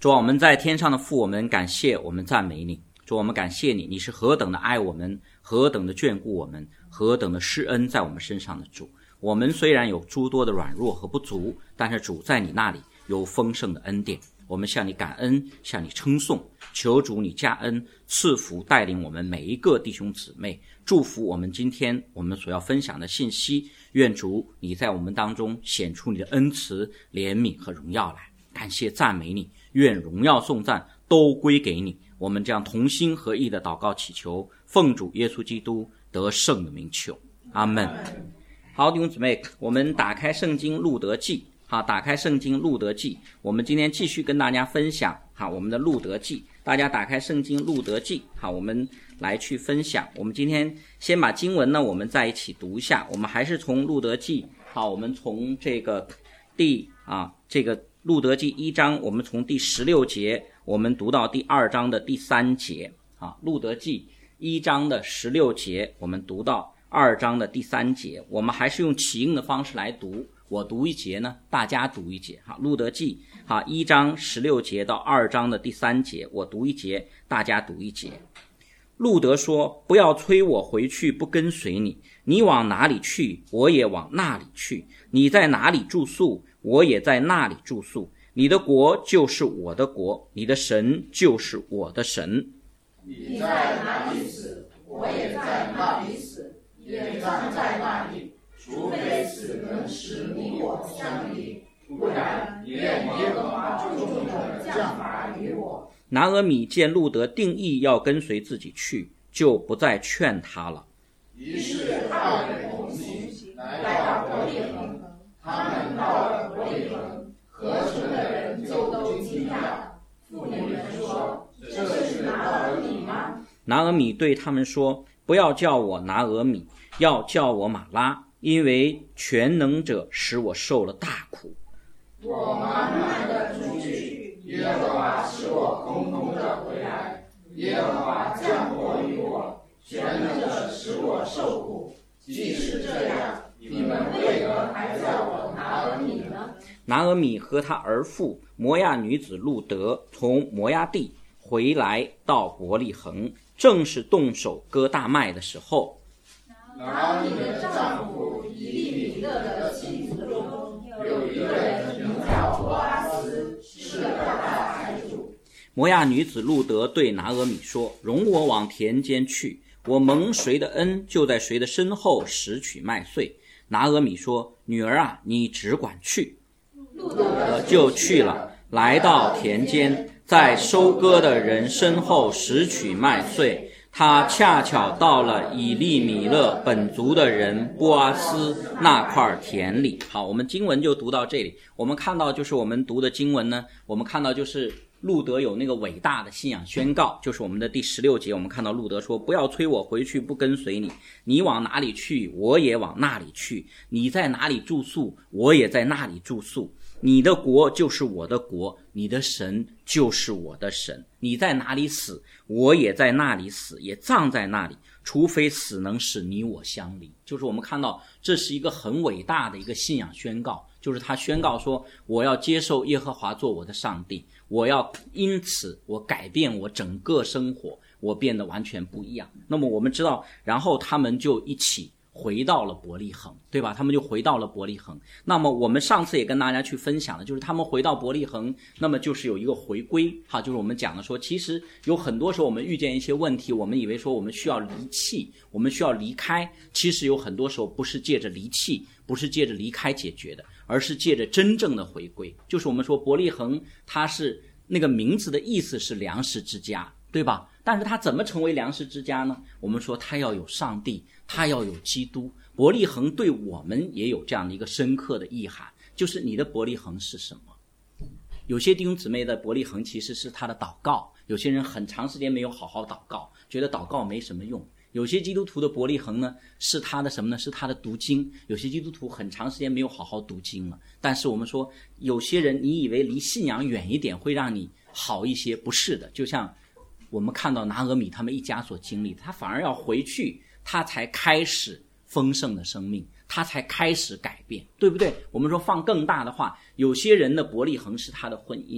主啊，我们在天上的父，我们感谢，我们赞美你。主，我们感谢你，你是何等的爱我们，何等的眷顾我们，何等的施恩在我们身上的主。我们虽然有诸多的软弱和不足，但是主在你那里有丰盛的恩典。我们向你感恩，向你称颂，求主你加恩赐福，带领我们每一个弟兄姊妹，祝福我们今天我们所要分享的信息。愿主你在我们当中显出你的恩慈、怜悯和荣耀来。感谢赞美你，愿荣耀颂赞都归给你。我们这样同心合意的祷告祈求，奉主耶稣基督得胜的名求，阿们。好，弟兄姊妹，我们打开圣经路德记。好，打开圣经路德记，我们今天继续跟大家分享好我们的路德记。大家打开圣经路德记，好，我们来去分享。我们今天先把经文呢，我们在一起读一下。我们还是从路德记，好，我们从这个路德记1章，我们从第16节，我们读到第2章的第3节。啊，路德记1章的16节，我们读到2章的第3节。我们还是用起应的方式来读。我读一节呢，大家读一节。好，路德记1章16节到2章的第3节，我读一节，大家读一节。路德说：不要催我回去不跟随你，你往哪里去，我也往那里去；你在哪里住宿，我也在那里住宿。你的国就是我的国，你的神就是我的神。 你在哪里死，我也在那里死，也葬在那里。除非死能使你我相离，不然愿耶和华重重的降罚于我。 拿俄米见路德定义要跟随自己去，就不再劝他了。 于是二人同行，来到伯利恒。他们到了伯利恒，合城的人就都惊讶。妇女们说：这是拿俄米吗？ 拿俄米对他们说：不要叫我拿俄米，要叫我马拉，因为全能者使我受了大苦。 我满满的出去，耶和华使我空空的回来。耶和华降祸于我，全能者使我受苦。既是这样，你们为何还叫我拿俄米呢？ 拿俄米和他儿妇摩亚女子路德从摩亚地回来到伯利恒，正是动手割大麦的时候。 拿俄米的丈夫以利米勒的妻子中有一个人名叫波阿斯，是个大财主。 摩亚女子路德对拿俄米说：容我往田间去，我蒙谁的恩，就在谁的身后拾取麦穗。拿俄米说：女儿啊，你只管去。路德就去了，来到田间，在收割的人身后拾取麦穗。他恰巧到了以利米勒本族的人波阿斯那块田里。好，我们经文就读到这里。我们看到就是我们读的经文呢，我们看到就是路德有那个伟大的信仰宣告，就是我们的第16节。我们看到路德说：不要催我回去不跟随你，你往哪里去，我也往那里去；你在哪里住宿，我也在那里住宿。你的国就是我的国，你的神就是我的神。你在哪里死，我也在那里死，也葬在那里，除非死能使你我相离。就是我们看到这是一个很伟大的一个信仰宣告，就是他宣告说：我要接受耶和华做我的上帝，我要因此我改变我整个生活，我变得完全不一样。那么我们知道，然后他们就一起回到了伯利恒，对吧？他们就回到了伯利恒。那么我们上次也跟大家去分享的，就是他们回到伯利恒，那么就是有一个回归，就是我们讲的说，其实有很多时候我们遇见一些问题，我们以为说我们需要离弃，我们需要离开，其实有很多时候不是借着离弃，不是借着离开解决的，而是借着真正的回归。就是我们说伯利恒，它是那个名字的意思是粮食之家，对吧？但是它怎么成为粮食之家呢？我们说它要有上帝，它要有基督。伯利恒对我们也有这样的一个深刻的意涵，就是你的伯利恒是什么？有些弟兄姊妹的伯利恒其实是他的祷告，有些人很长时间没有好好祷告，觉得祷告没什么用。有些基督徒的伯利恒呢，是他的什么呢？是他的读经。有些基督徒很长时间没有好好读经了。但是我们说，有些人你以为离信仰远一点会让你好一些，不是的。就像我们看到拿俄米他们一家所经历的，他反而要回去，他才开始丰盛的生命，他才开始改变，对不对？我们说放更大的话，有些人的伯利恒是他的婚姻，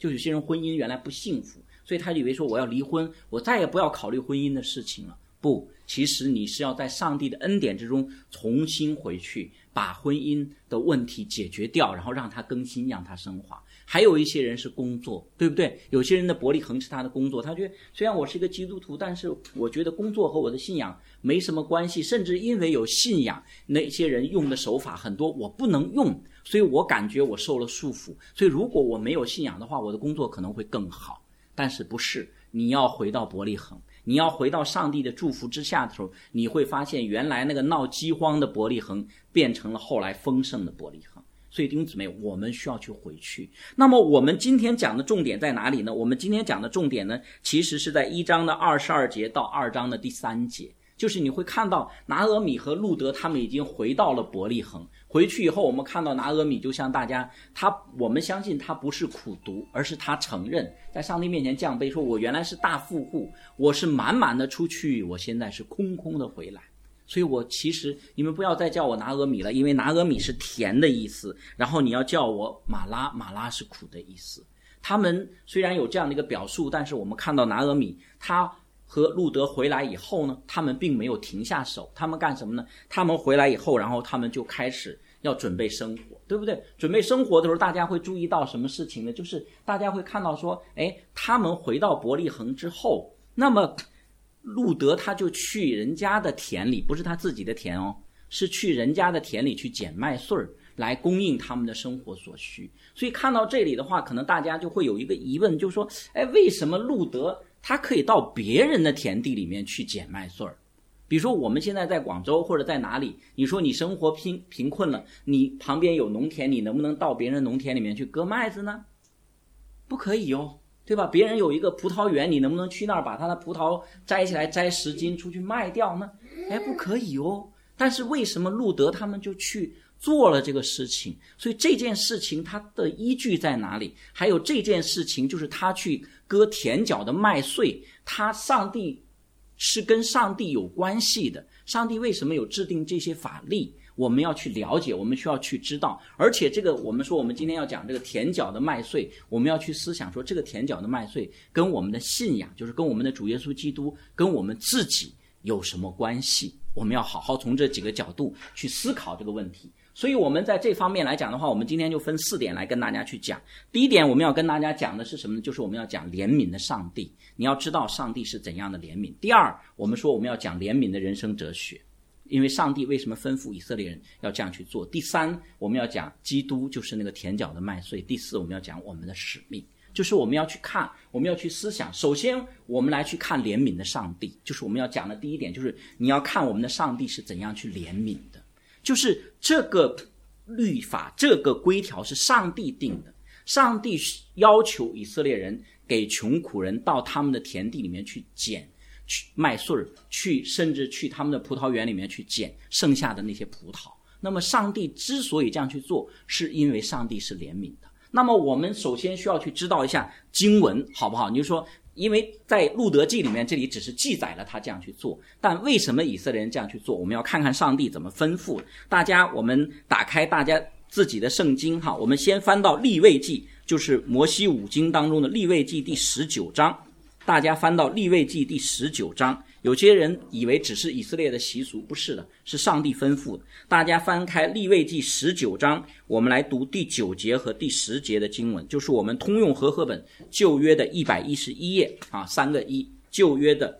就有些人婚姻原来不幸福，所以他以为说我要离婚，我再也不要考虑婚姻的事情了。不，其实你是要在上帝的恩典之中重新回去，把婚姻的问题解决掉，然后让它更新，让它升华。还有一些人是工作，对不对？有些人的伯利恒是他的工作，他觉得虽然我是一个基督徒，但是我觉得工作和我的信仰没什么关系，甚至因为有信仰，那些人用的手法很多我不能用，所以我感觉我受了束缚，所以如果我没有信仰的话，我的工作可能会更好。但是不是，你要回到伯利恒，你要回到上帝的祝福之下的时候，你会发现原来那个闹饥荒的伯利恒变成了后来丰盛的伯利恒。所以弟兄姊妹，我们需要去回去。那么我们今天讲的重点在哪里呢？我们今天讲的重点呢，其实是在1章的22节到2章的第3节，就是你会看到拿俄米和路德他们已经回到了伯利恒。回去以后，我们看到拿俄米就向大家，我们相信他不是苦读，而是他承认在上帝面前降卑，说我原来是大富户，我是满满的出去，我现在是空空的回来。所以我其实你们不要再叫我拿俄米了，因为拿俄米是甜的意思，然后你要叫我马拉，马拉是苦的意思。他们虽然有这样的一个表述，但是我们看到拿俄米他和路德回来以后呢，他们并没有停下手。他们干什么呢？他们回来以后，然后他们就开始要准备生活，对不对？准备生活的时候，大家会注意到什么事情呢？就是大家会看到说，他们回到伯利恒之后，那么路德他就去人家的田里，不是他自己的田哦，是去人家的田里去捡麦穗来供应他们的生活所需。所以看到这里的话，可能大家就会有一个疑问，就是说为什么路德他可以到别人的田地里面去捡麦穗？比如说我们现在在广州或者在哪里，你说你生活贫困了，你旁边有农田，你能不能到别人农田里面去割麦子呢？不可以哦，对吧？别人有一个葡萄园，你能不能去那儿把他的葡萄摘起来，摘10斤出去卖掉呢？不可以哦。但是为什么路德他们就去做了这个事情？所以这件事情它的依据在哪里？还有这件事情就是他去割田角的麦穗，上帝是跟上帝有关系的。上帝为什么有制定这些法律？我们要去了解，我们需要去知道。而且这个我们说我们今天要讲这个田角的麦穗，我们要去思想说这个田角的麦穗跟我们的信仰，就是跟我们的主耶稣基督，跟我们自己有什么关系？我们要好好从这几个角度去思考这个问题。所以我们在这方面来讲的话，我们今天就分4点来跟大家去讲。第一点我们要跟大家讲的是什么呢？就是我们要讲怜悯的上帝，你要知道上帝是怎样的怜悯。第二，我们说我们要讲怜悯的人生哲学，因为上帝为什么吩咐以色列人要这样去做。第三，我们要讲基督就是那个田角的麦穗。第四，我们要讲我们的使命，就是我们要去看，我们要去思想。首先我们来去看怜悯的上帝，就是我们要讲的第一点，就是你要看我们的上帝是怎样去怜悯的。就是这个律法，这个规条是上帝定的，上帝要求以色列人给穷苦人到他们的田地里面去捡麦穗，甚至去他们的葡萄园里面去捡剩下的那些葡萄。那么上帝之所以这样去做，是因为上帝是怜悯的。那么我们首先需要去知道一下经文，好不好？你就说因为在路德记里面，这里只是记载了他这样去做，但为什么以色列人这样去做？我们要看看上帝怎么吩咐。大家我们打开大家自己的圣经哈，我们先翻到利未记，就是摩西五经当中的利未记第19章。大家翻到利未记第19章，有些人以为只是以色列的习俗，不是的，是上帝吩咐的。大家翻开利未记19章，我们来读第9节和第10节的经文，就是我们通用和合本旧约的111页啊，3个1，旧约的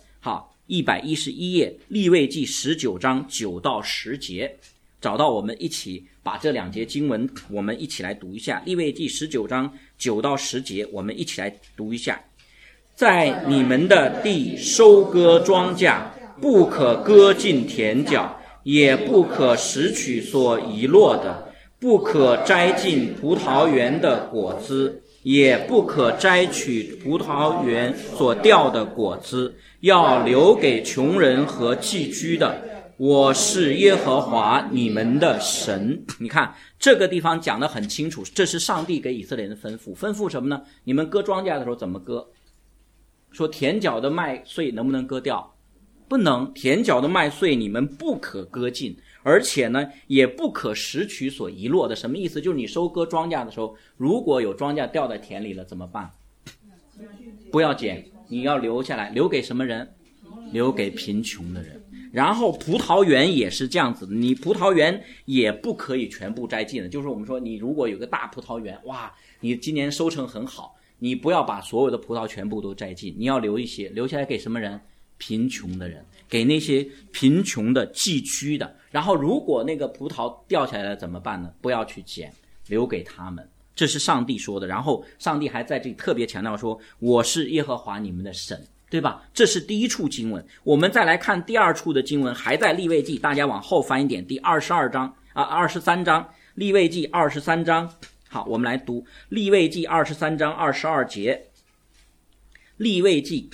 111页，利未记19章9到10节。找到，我们一起把这2节经文我们一起来读一下。利未记19章9到10节，我们一起来读一下。在你们的地收割庄稼，不可割尽田角，也不可拾取所遗落的，不可摘尽葡萄园的果子，也不可摘取葡萄园所掉的果子，要留给穷人和寄居的。我是耶和华你们的神。你看这个地方讲得很清楚，这是上帝给以色列人的吩咐。吩咐什么呢？你们割庄稼的时候怎么割？说田角的麦穗能不能割掉？不能，田角的麦穗你们不可割尽， 而且呢也不可拾取所遗落的。什么意思？就是你收割庄稼的时候，如果有庄稼掉在田里了怎么办？不要捡，你要留下来，留给什么人？留给贫穷的人。然后葡萄园也是这样子的，你葡萄园也不可以全部摘尽的。就是我们说你如果有个大葡萄园，哇，你今年收成很好，你不要把所有的葡萄全部都摘尽，你要留一些，留下来给什么人？贫穷的人，给那些贫穷的寄居的。然后如果那个葡萄掉下来了怎么办呢？不要去捡，留给他们。这是上帝说的。然后上帝还在这里特别强调说，我是耶和华你们的神，对吧？这是第一处经文。我们再来看第二处的经文，还在利未记，大家往后翻一点，第23章，利未记23章。好，我们来读利未记23章22节。利未记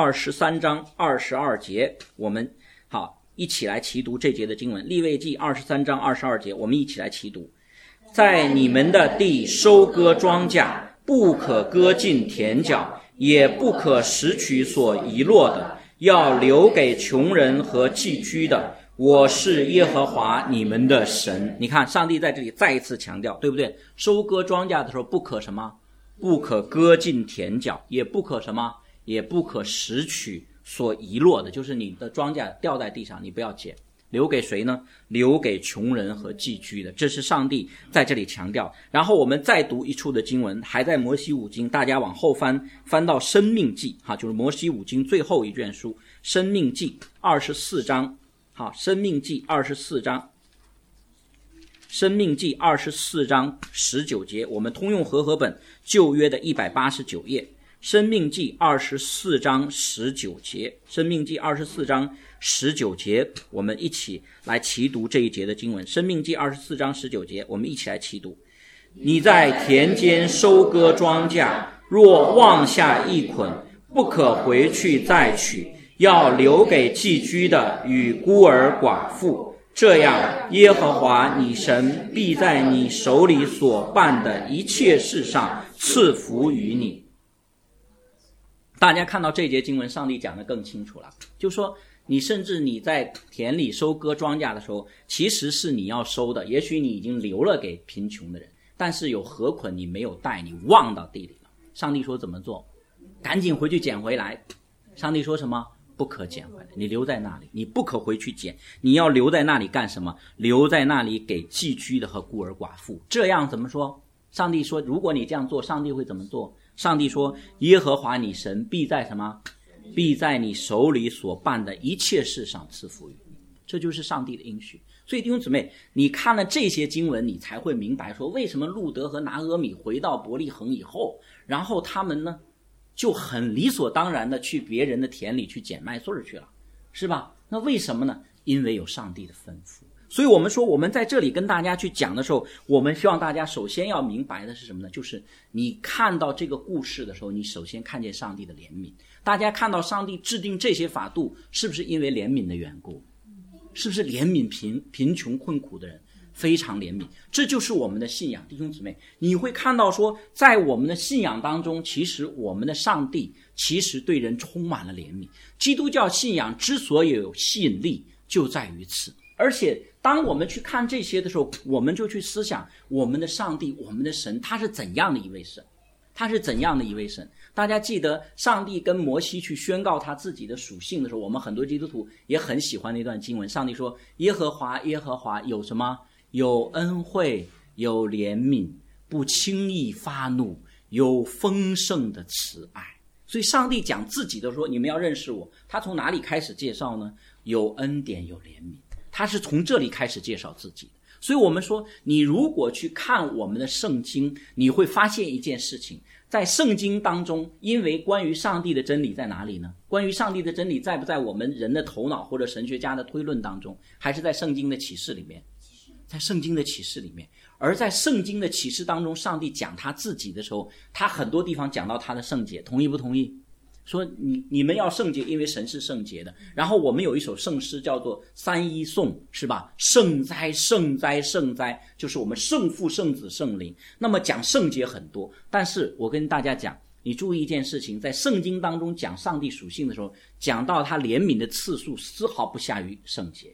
23章22节，我们好一起来齐读这节的经文。利未记23章22节，我们一起来齐读。在你们的地收割庄稼，不可割尽田角，也不可拾取所遗落的，要留给穷人和寄居的。我是耶和华你们的神。你看上帝在这里再一次强调，对不对？收割庄稼的时候不可什么？不可割尽田角，也不可什么？也不可拾取所遗落的，就是你的庄稼掉在地上你不要捡，留给谁呢？留给穷人和寄居的。这是上帝在这里强调。然后我们再读一处的经文，还在摩西五经，大家往后翻到申命记，就是摩西五经最后一卷书，申命记24章。好，申命记24章，申命记24章19节，我们通用和合本旧约的189页。申命记24章19节，申命记24章19节，我们一起来齐读这一节的经文。申命记24章19节，我们一起来齐读。你在田间收割庄稼，若忘下一捆，不可回去再取，要留给寄居的与孤儿寡妇。这样，耶和华你神必在你手里所办的一切事上赐福于你。大家看到这节经文，上帝讲得更清楚了，就说你甚至你在田里收割庄稼的时候，其实是你要收的，也许你已经留了给贫穷的人，但是有禾捆你没有带，你忘到地里了。上帝说怎么做？赶紧回去捡回来。上帝说什么？不可捡回来，你留在那里，你不可回去捡，你要留在那里干什么？留在那里给寄居的和孤儿寡妇。这样怎么说？上帝说如果你这样做，上帝会怎么做？上帝说耶和华你神必在什么？必在你手里所办的一切事上赐福于你。这就是上帝的应许。所以弟兄姊妹，你看了这些经文，你才会明白说为什么路德和拿俄米回到伯利恒以后，然后他们呢就很理所当然的去别人的田里去捡麦穗去了，是吧？那为什么呢？因为有上帝的吩咐。所以我们说我们在这里跟大家去讲的时候，我们希望大家首先要明白的是什么呢？就是你看到这个故事的时候，你首先看见上帝的怜悯。大家看到上帝制定这些法度，是不是因为怜悯的缘故？是不是怜悯贫穷困苦的人？非常怜悯。这就是我们的信仰。弟兄姊妹，你会看到说在我们的信仰当中，其实我们的上帝其实对人充满了怜悯。基督教信仰之所以有吸引力就在于此。而且当我们去看这些的时候，我们就去思想我们的上帝，我们的神，他是怎样的一位神？他是怎样的一位神？大家记得上帝跟摩西去宣告他自己的属性的时候，我们很多基督徒也很喜欢那段经文。上帝说耶和华耶和华有什么？有恩惠，有怜悯，不轻易发怒，有丰盛的慈爱。所以上帝讲自己的说，你们要认识我，他从哪里开始介绍呢？有恩典，有怜悯，他是从这里开始介绍自己的。所以我们说，你如果去看我们的圣经，你会发现一件事情，在圣经当中，因为关于上帝的真理在哪里呢？关于上帝的真理在不在我们人的头脑或者神学家的推论当中，还是在圣经的启示里面？在圣经的启示里面。而在圣经的启示当中，上帝讲他自己的时候，他很多地方讲到他的圣洁，同意不同意？说你们要圣洁，因为神是圣洁的。然后我们有一首圣诗叫做三一颂，是吧？圣哉圣哉圣哉，就是我们圣父圣子圣灵。那么讲圣洁很多，但是我跟大家讲，你注意一件事情，在圣经当中讲上帝属性的时候，讲到他怜悯的次数丝毫不下于圣洁。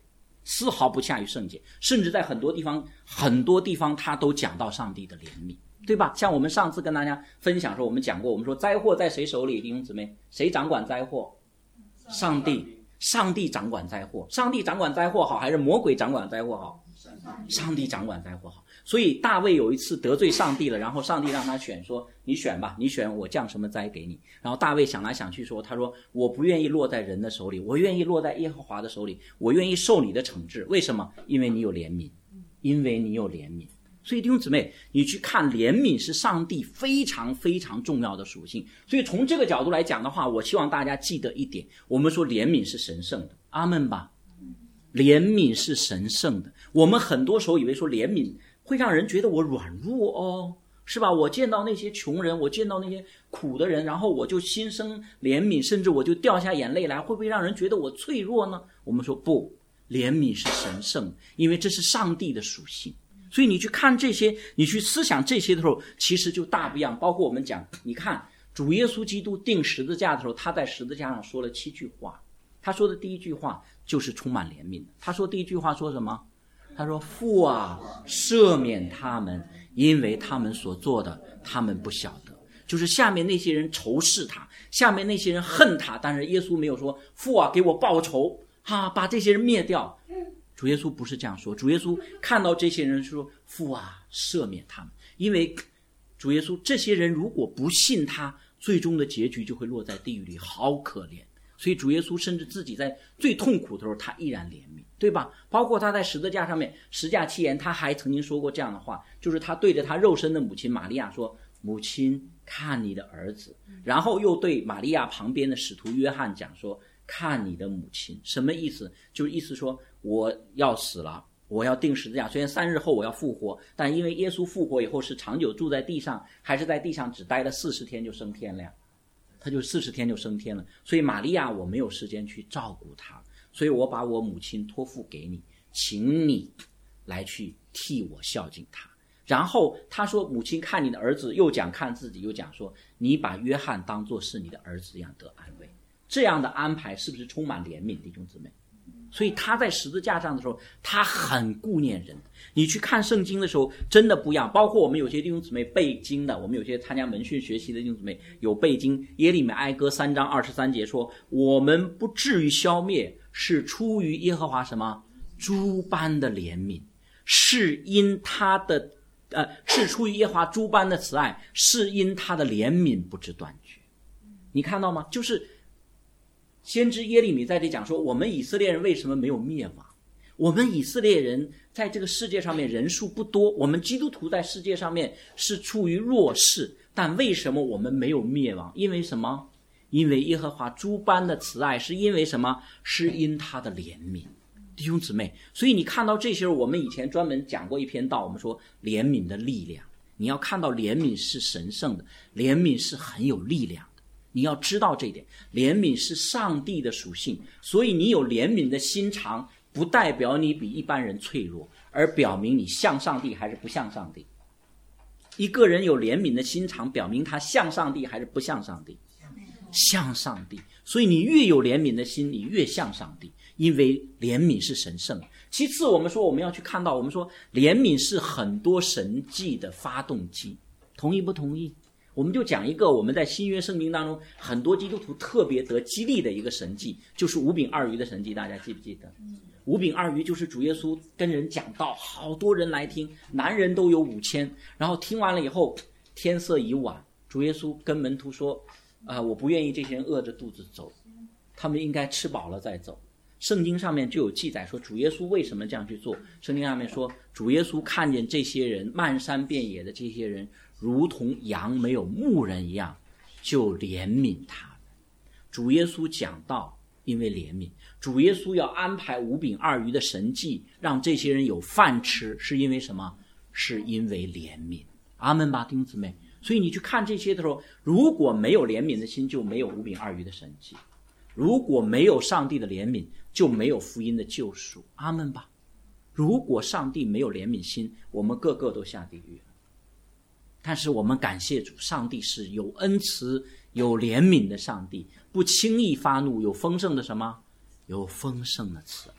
丝毫不下于圣洁，甚至在很多地方他都讲到上帝的怜悯，对吧？像我们上次跟大家分享说，我们讲过，我们说灾祸在谁手里？弟兄姊妹，谁掌管灾祸？上帝。上帝掌管灾祸，上帝掌管灾祸好还是魔鬼掌管灾祸好？上帝掌管灾祸好。所以大卫有一次得罪上帝了，然后上帝让他选，说你选吧，你选我降什么灾给你。然后大卫想来想去说，他说我不愿意落在人的手里，我愿意落在耶和华的手里，我愿意受你的惩治。为什么？因为你有怜悯，因为你有怜悯。所以弟兄姊妹，你去看怜悯是上帝非常非常重要的属性。所以从这个角度来讲的话，我希望大家记得一点，我们说怜悯是神圣的，阿们吧。怜悯是神圣的。我们很多时候以为说怜悯会让人觉得我软弱哦，是吧？我见到那些穷人，我见到那些苦的人，然后我就心生怜悯，甚至我就掉下眼泪来，会不会让人觉得我脆弱呢？我们说不，怜悯是神圣的，因为这是上帝的属性。所以你去看这些，你去思想这些的时候，其实就大不一样。包括我们讲，你看主耶稣基督钉十字架的时候，他在十字架上说了7句话。他说的第一句话就是充满怜悯的。他说第一句话说什么？他说父啊，赦免他们，因为他们所做的他们不晓得。就是下面那些人仇视他，下面那些人恨他，但是耶稣没有说父啊给我报仇把这些人灭掉。主耶稣不是这样说，主耶稣看到这些人说父啊赦免他们，因为主耶稣这些人如果不信他，最终的结局就会落在地狱里，好可怜。所以主耶稣甚至自己在最痛苦的时候他依然怜悯，对吧？包括他在十字架上面十架七言，他还曾经说过这样的话，就是他对着他肉身的母亲玛利亚说，母亲看你的儿子。然后又对玛利亚旁边的使徒约翰讲说，看你的母亲。什么意思？就是意思说我要死了，我要钉十字架，虽然3日后我要复活，但因为耶稣复活以后是长久住在地上，还是在地上只待了40天就升天了呀，他就40天就升天了。所以玛利亚我没有时间去照顾他，所以我把我母亲托付给你，请你来去替我孝敬他。然后他说母亲看你的儿子，又讲看自己，又讲说你把约翰当作是你的儿子一样得安慰。这样的安排是不是充满怜悯，弟兄姊妹？所以他在十字架上的时候他很顾念人。你去看圣经的时候真的不一样，包括我们有些弟兄姊妹背经的，我们有些参加门训学习的弟兄姊妹有背经，耶利米哀歌3章23节说，我们不至于消灭，是出于耶和华什么诸般的怜悯，是因他的是出于耶和华诸般的慈爱，是因他的怜悯不知断绝。你看到吗？就是先知耶利米在这里讲说，我们以色列人为什么没有灭亡？我们以色列人在这个世界上面人数不多，我们基督徒在世界上面是处于弱势，但为什么我们没有灭亡？因为什么？因为耶和华诸般的慈爱，是因为什么？是因他的怜悯。弟兄姊妹，所以你看到这些，我们以前专门讲过一篇道，我们说怜悯的力量。你要看到怜悯是神圣的，怜悯是很有力量的，你要知道这一点。怜悯是上帝的属性，所以你有怜悯的心肠，不代表你比一般人脆弱，而表明你像上帝还是不像上帝。一个人有怜悯的心肠，表明他像上帝还是不像上帝？像上帝。所以你越有怜悯的心，你越像上帝，因为怜悯是神圣的。其次我们说我们要去看到，我们说怜悯是很多神迹的发动机，同意不同意？我们就讲一个我们在新约圣经当中很多基督徒特别得激励的一个神迹，就是5饼2鱼的神迹，大家记不记得？5饼2鱼就是主耶稣跟人讲道，好多人来听，男人都有5000，然后听完了以后天色已晚，主耶稣跟门徒说我不愿意这些人饿着肚子走，他们应该吃饱了再走。圣经上面就有记载说主耶稣为什么这样去做。圣经上面说主耶稣看见这些人漫山遍野的这些人如同羊没有牧人一样，就怜悯他们。主耶稣讲道因为怜悯，主耶稣要安排5饼2鱼的神迹让这些人有饭吃，是因为什么？是因为怜悯。阿们吧，弟兄姊妹。所以你去看这些的时候，如果没有怜悯的心，就没有5饼2鱼的神迹；如果没有上帝的怜悯，就没有福音的救赎。阿们吧。如果上帝没有怜悯心，我们个个都下地狱了。但是我们感谢主，上帝是有恩慈有怜悯的上帝，不轻易发怒，有丰盛的什么？有丰盛的慈爱。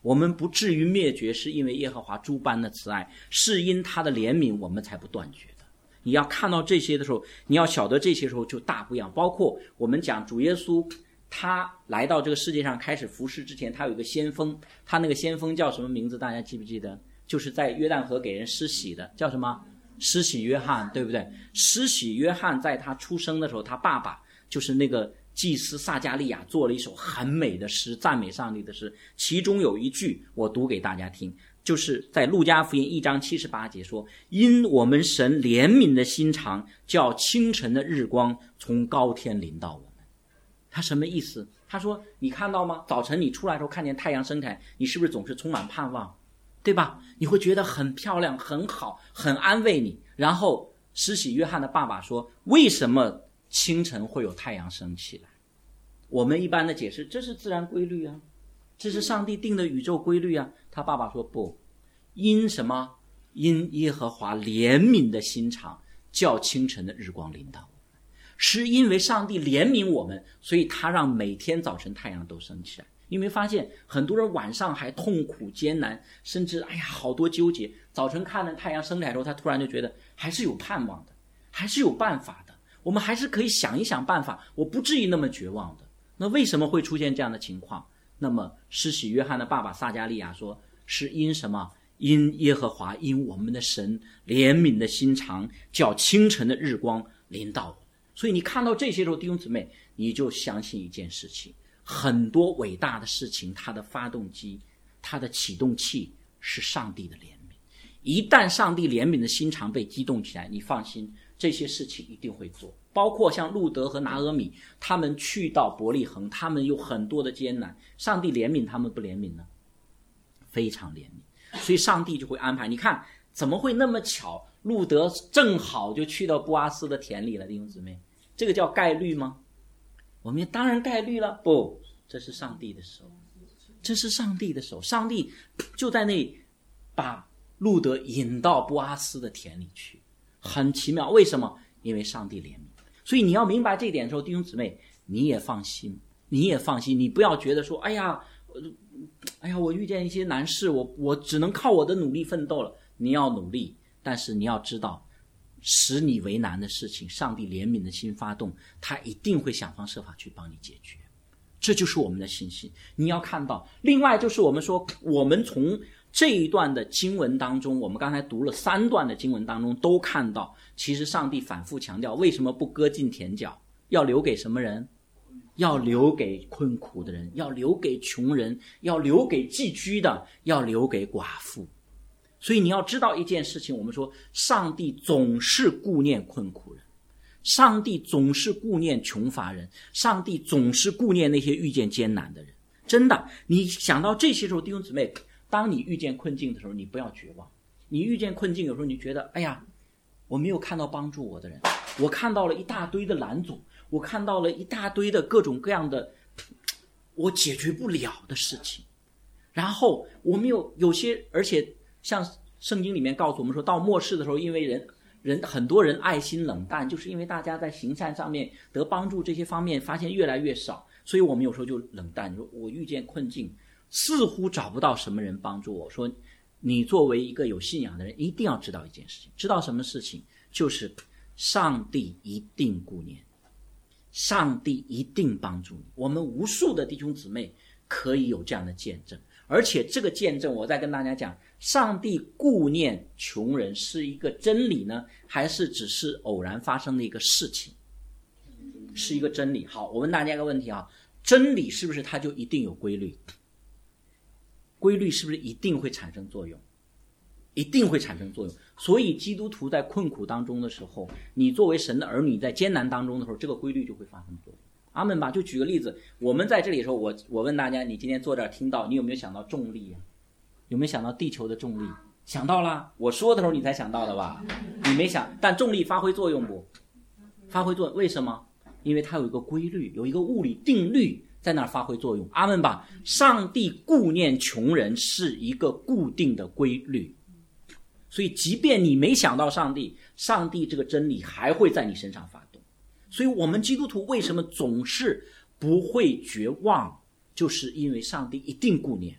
我们不至于灭绝，是因为耶和华诸般的慈爱，是因他的怜悯我们才不断绝的。你要看到这些的时候，你要晓得这些时候就大不一样。包括我们讲主耶稣他来到这个世界上开始服侍之前，他有一个先锋，他那个先锋叫什么名字大家记不记得？就是在约旦河给人施洗的，叫什么？施洗约翰，对不对？施洗约翰在他出生的时候，他爸爸就是那个祭司撒迦利亚做了一首很美的诗，赞美上帝的诗，其中有一句我读给大家听，就是在路加福音1章78节说，因我们神怜悯的心肠，叫清晨的日光从高天临到我们。他什么意思？他说你看到吗？早晨你出来的时候看见太阳升起来，你是不是总是充满盼望，对吧？你会觉得很漂亮，很好，很安慰你。然后施洗约翰的爸爸说，为什么清晨会有太阳升起来？我们一般的解释，这是自然规律啊，这是上帝定的宇宙规律啊。他爸爸说不，因什么？因耶和华怜悯的心肠，叫清晨的日光临到我们。是因为上帝怜悯我们，所以他让每天早晨太阳都升起来。你有没有发现很多人晚上还痛苦艰难，甚至好多纠结，早晨看了太阳升起来之后，他突然就觉得还是有盼望的，还是有办法的，我们还是可以想一想办法，我不至于那么绝望的。那为什么会出现这样的情况？那么施洗约翰的爸爸撒迦利亚说，是因什么？因耶和华，因我们的神怜悯的心肠，叫清晨的日光临到我们。所以你看到这些时候，弟兄姊妹，你就相信一件事情，很多伟大的事情，它的发动机，它的启动器是上帝的怜悯。一旦上帝怜悯的心肠被激动起来，你放心，这些事情一定会做。包括像路德和拿俄米，他们去到伯利恒，他们有很多的艰难，上帝怜悯他们不怜悯呢？非常怜悯。所以上帝就会安排。你看怎么会那么巧，路德正好就去到布阿斯的田里了，弟兄姊妹，这个叫概率吗？我们当然概率了，不，这是上帝的手，这是上帝的手。上帝就在那里把路德引到布阿斯的田里去，很奇妙。为什么？因为上帝怜悯。所以你要明白这一点的时候，弟兄姊妹，你也放心，你也放心，你不要觉得说，哎呀，我遇见一些难事，我只能靠我的努力奋斗了。你要努力，但是你要知道，使你为难的事情，上帝怜悯的心发动，他一定会想方设法去帮你解决。这就是我们的信心。你要看到，另外就是我们说，我们从这一段的经文当中，我们刚才读了3段的经文当中，都看到其实上帝反复强调，为什么不割尽田角，要留给什么人？要留给困苦的人，要留给穷人，要留给寄居的，要留给寡妇。所以你要知道一件事情，我们说上帝总是顾念困苦人，上帝总是顾念穷乏人，上帝总是顾念那些遇见艰难的人。真的，你想到这些时候，弟兄姊妹，当你遇见困境的时候，你不要绝望。你遇见困境，有时候你觉得，哎呀，我没有看到帮助我的人，我看到了一大堆的拦阻，我看到了一大堆的各种各样的我解决不了的事情。然后我们有些，而且像圣经里面告诉我们说，到末世的时候，因为人很多人爱心冷淡，就是因为大家在行善上面得帮助这些方面发现越来越少，所以我们有时候就冷淡。你说我遇见困境，似乎找不到什么人帮助我。说你作为一个有信仰的人，一定要知道一件事情，知道什么事情？就是上帝一定顾念，上帝一定帮助你。我们无数的弟兄姊妹可以有这样的见证，而且这个见证，我再跟大家讲，上帝顾念穷人是一个真理呢，还是只是偶然发生的一个事情？是一个真理。好，我问大家一个问题啊，真理是不是它就一定有规律？规律是不是一定会产生作用？一定会产生作用。所以基督徒在困苦当中的时候，你作为神的儿女在艰难当中的时候，这个规律就会发生作用。阿们吧。就举个例子，我们在这里的时候，我问大家，你今天坐这儿听到，你有没有想到重力啊？有没有想到地球的重力？想到啦，我说的时候你才想到的吧？你没想，但重力发挥作用不？发挥作用。为什么？因为它有一个规律，有一个物理定律在那儿发挥作用。阿们吧。上帝顾念穷人是一个固定的规律，所以即便你没想到上帝，上帝这个真理还会在你身上发动。所以我们基督徒为什么总是不会绝望，就是因为上帝一定顾念，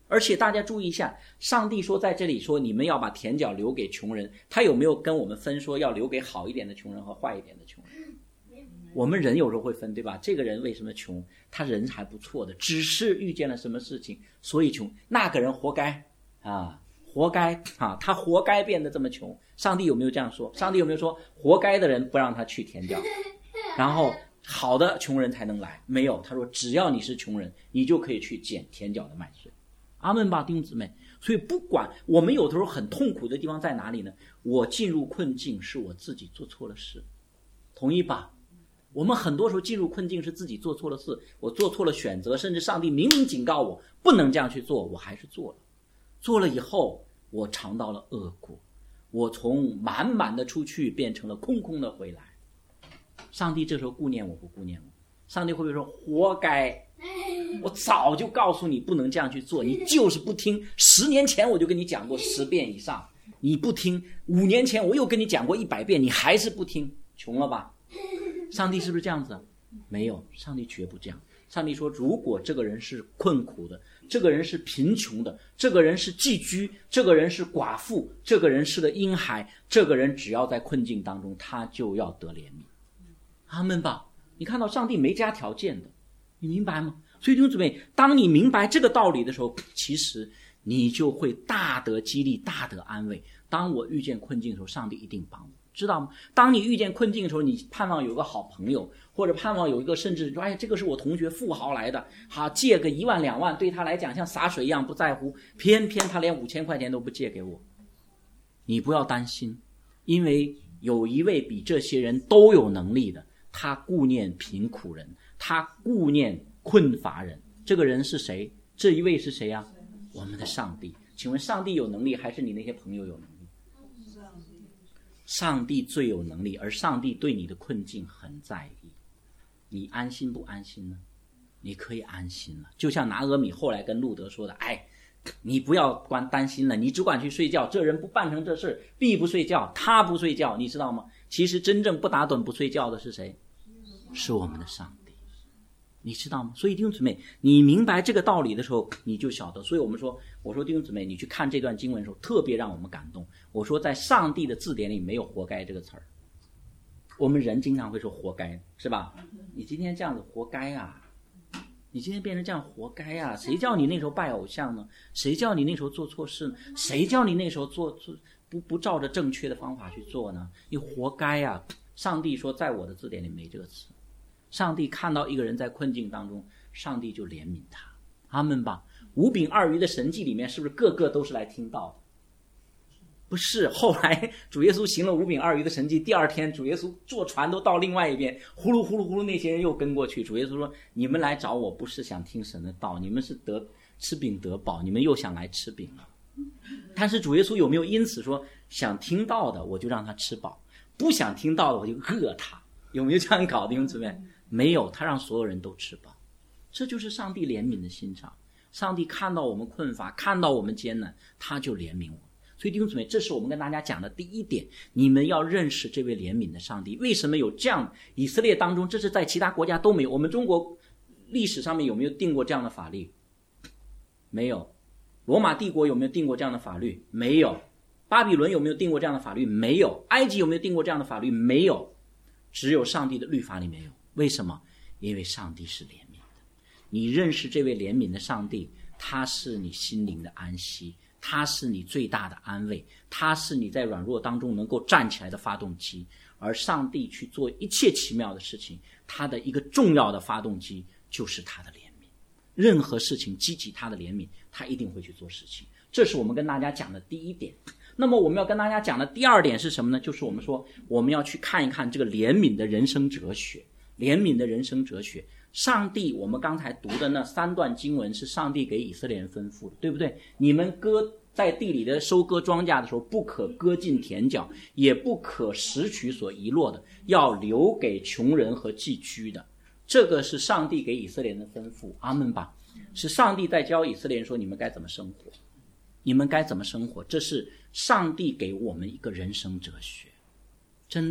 而且大家注意一下，上帝说在这里说你们要把田角留给穷人，他有没有跟我们分说要留给好一点的穷人和坏一点的穷人？我们人有时候会分，对吧？这个人为什么穷？他人还不错的，只是遇见了什么事情所以穷，那个人活该啊，活该啊，他活该变得这么穷。上帝有没有这样说？上帝有没有说活该的人不让他去田角，然后好的穷人才能来？没有，他说只要你是穷人，你就可以去捡田角的麦穗。阿们吧，弟兄姊妹。所以不管我们有的时候很痛苦的地方在哪里呢？我进入困境是我自己做错了事，同意吧？我们很多时候进入困境是自己做错了事，我做错了选择，甚至上帝明明警告我不能这样去做，我还是做了。做了以后我尝到了恶果，我从满满的出去变成了空空的回来。上帝这时候顾念我不顾念我？上帝会不会说活该，我早就告诉你不能这样去做，你就是不听，10年前我就跟你讲过10遍以上，你不听，5年前我又跟你讲过100遍，你还是不听，穷了吧？上帝是不是这样子？没有，上帝绝不这样。上帝说如果这个人是困苦的，这个人是贫穷的，这个人是寄居，这个人是寡妇，这个人是个婴孩，这个人只要在困境当中他就要得怜悯。阿们吧。你看到上帝没加条件的，你明白吗？所以弟兄姊妹，当你明白这个道理的时候，其实你就会大得激励，大得安慰。当我遇见困境的时候，上帝一定帮我，知道吗？当你遇见困境的时候，你盼望有个好朋友，或者盼望有一个，甚至说哎，这个是我同学富豪来的，好借个1万2万对他来讲像洒水一样不在乎，偏偏他连5000块钱都不借给我。你不要担心，因为有一位比这些人都有能力的，他顾念贫苦人，他顾念困乏人。这个人是谁？这一位是谁啊？我们的上帝。请问上帝有能力还是你那些朋友有能力？上帝最有能力，而上帝对你的困境很在意。你安心不安心呢？你可以安心了。就像拿俄米后来跟路德说的，哎，你不要担心了，你只管去睡觉，这人不办成这事必不睡觉，他不睡觉，你知道吗？其实真正不打盹不睡觉的是谁？是我们的上帝，你知道吗？所以弟兄姊妹，你明白这个道理的时候，你就晓得。所以我说弟兄姊妹，你去看这段经文的时候，特别让我们感动。我说在上帝的字典里没有活该这个词儿，我们人经常会说活该，是吧？你今天这样子活该啊，你今天变成这样活该啊，谁叫你那时候拜偶像呢？谁叫你那时候做错事呢？谁叫你那时候不照着正确的方法去做呢？你活该啊。上帝说在我的字典里没这个词。上帝看到一个人在困境当中，上帝就怜悯他。阿们吧。5饼2鱼的神迹里面是不是个个都是来听到的？不是，后来主耶稣行了5饼2鱼的神迹，第2天主耶稣坐船都到另外一边，呼噜呼噜呼噜，那些人又跟过去。主耶稣说，你们来找我不是想听神的道，你们是吃饼得饱，你们又想来吃饼了。但是主耶稣有没有因此说想听到的我就让他吃饱，不想听到的我就饿他？有没有这样搞的弟兄姊妹？没有，他让所有人都吃饱。这就是上帝怜悯的心肠。上帝看到我们困乏，看到我们艰难，他就怜悯我们。所以弟兄姊妹，这是我们跟大家讲的第一点，你们要认识这位怜悯的上帝。为什么有这样？以色列当中，这是在其他国家都没有。我们中国历史上面有没有定过这样的法律？没有。罗马帝国有没有定过这样的法律？没有。巴比伦有没有定过这样的法律？没有。埃及有没有定过这样的法律？没有。只有上帝的律法里面有。为什么？因为上帝是怜悯的。你认识这位怜悯的上帝，他是你心灵的安息，他是你最大的安慰，他是你在软弱当中能够站起来的发动机。而上帝去做一切奇妙的事情，他的一个重要的发动机就是他的怜悯。任何事情激起他的怜悯，他一定会去做事情。这是我们跟大家讲的第一点。那么我们要跟大家讲的第2点是什么呢？就是我们说我们要去看一看这个怜悯的人生哲学。怜悯的人生哲学，上帝，我们刚才读的那3段经文是上帝给以色列人吩咐的，对不对？你们在地里的收割庄稼的时候，不可割尽田角，也不可拾取所遗落的，要留给穷人和寄居的。这个是上帝给以色列人的吩咐。阿们吧。是上帝在教以色列人说，你们该怎么生活，你们该怎么生活。这是上帝给我们一个人生哲学。真的，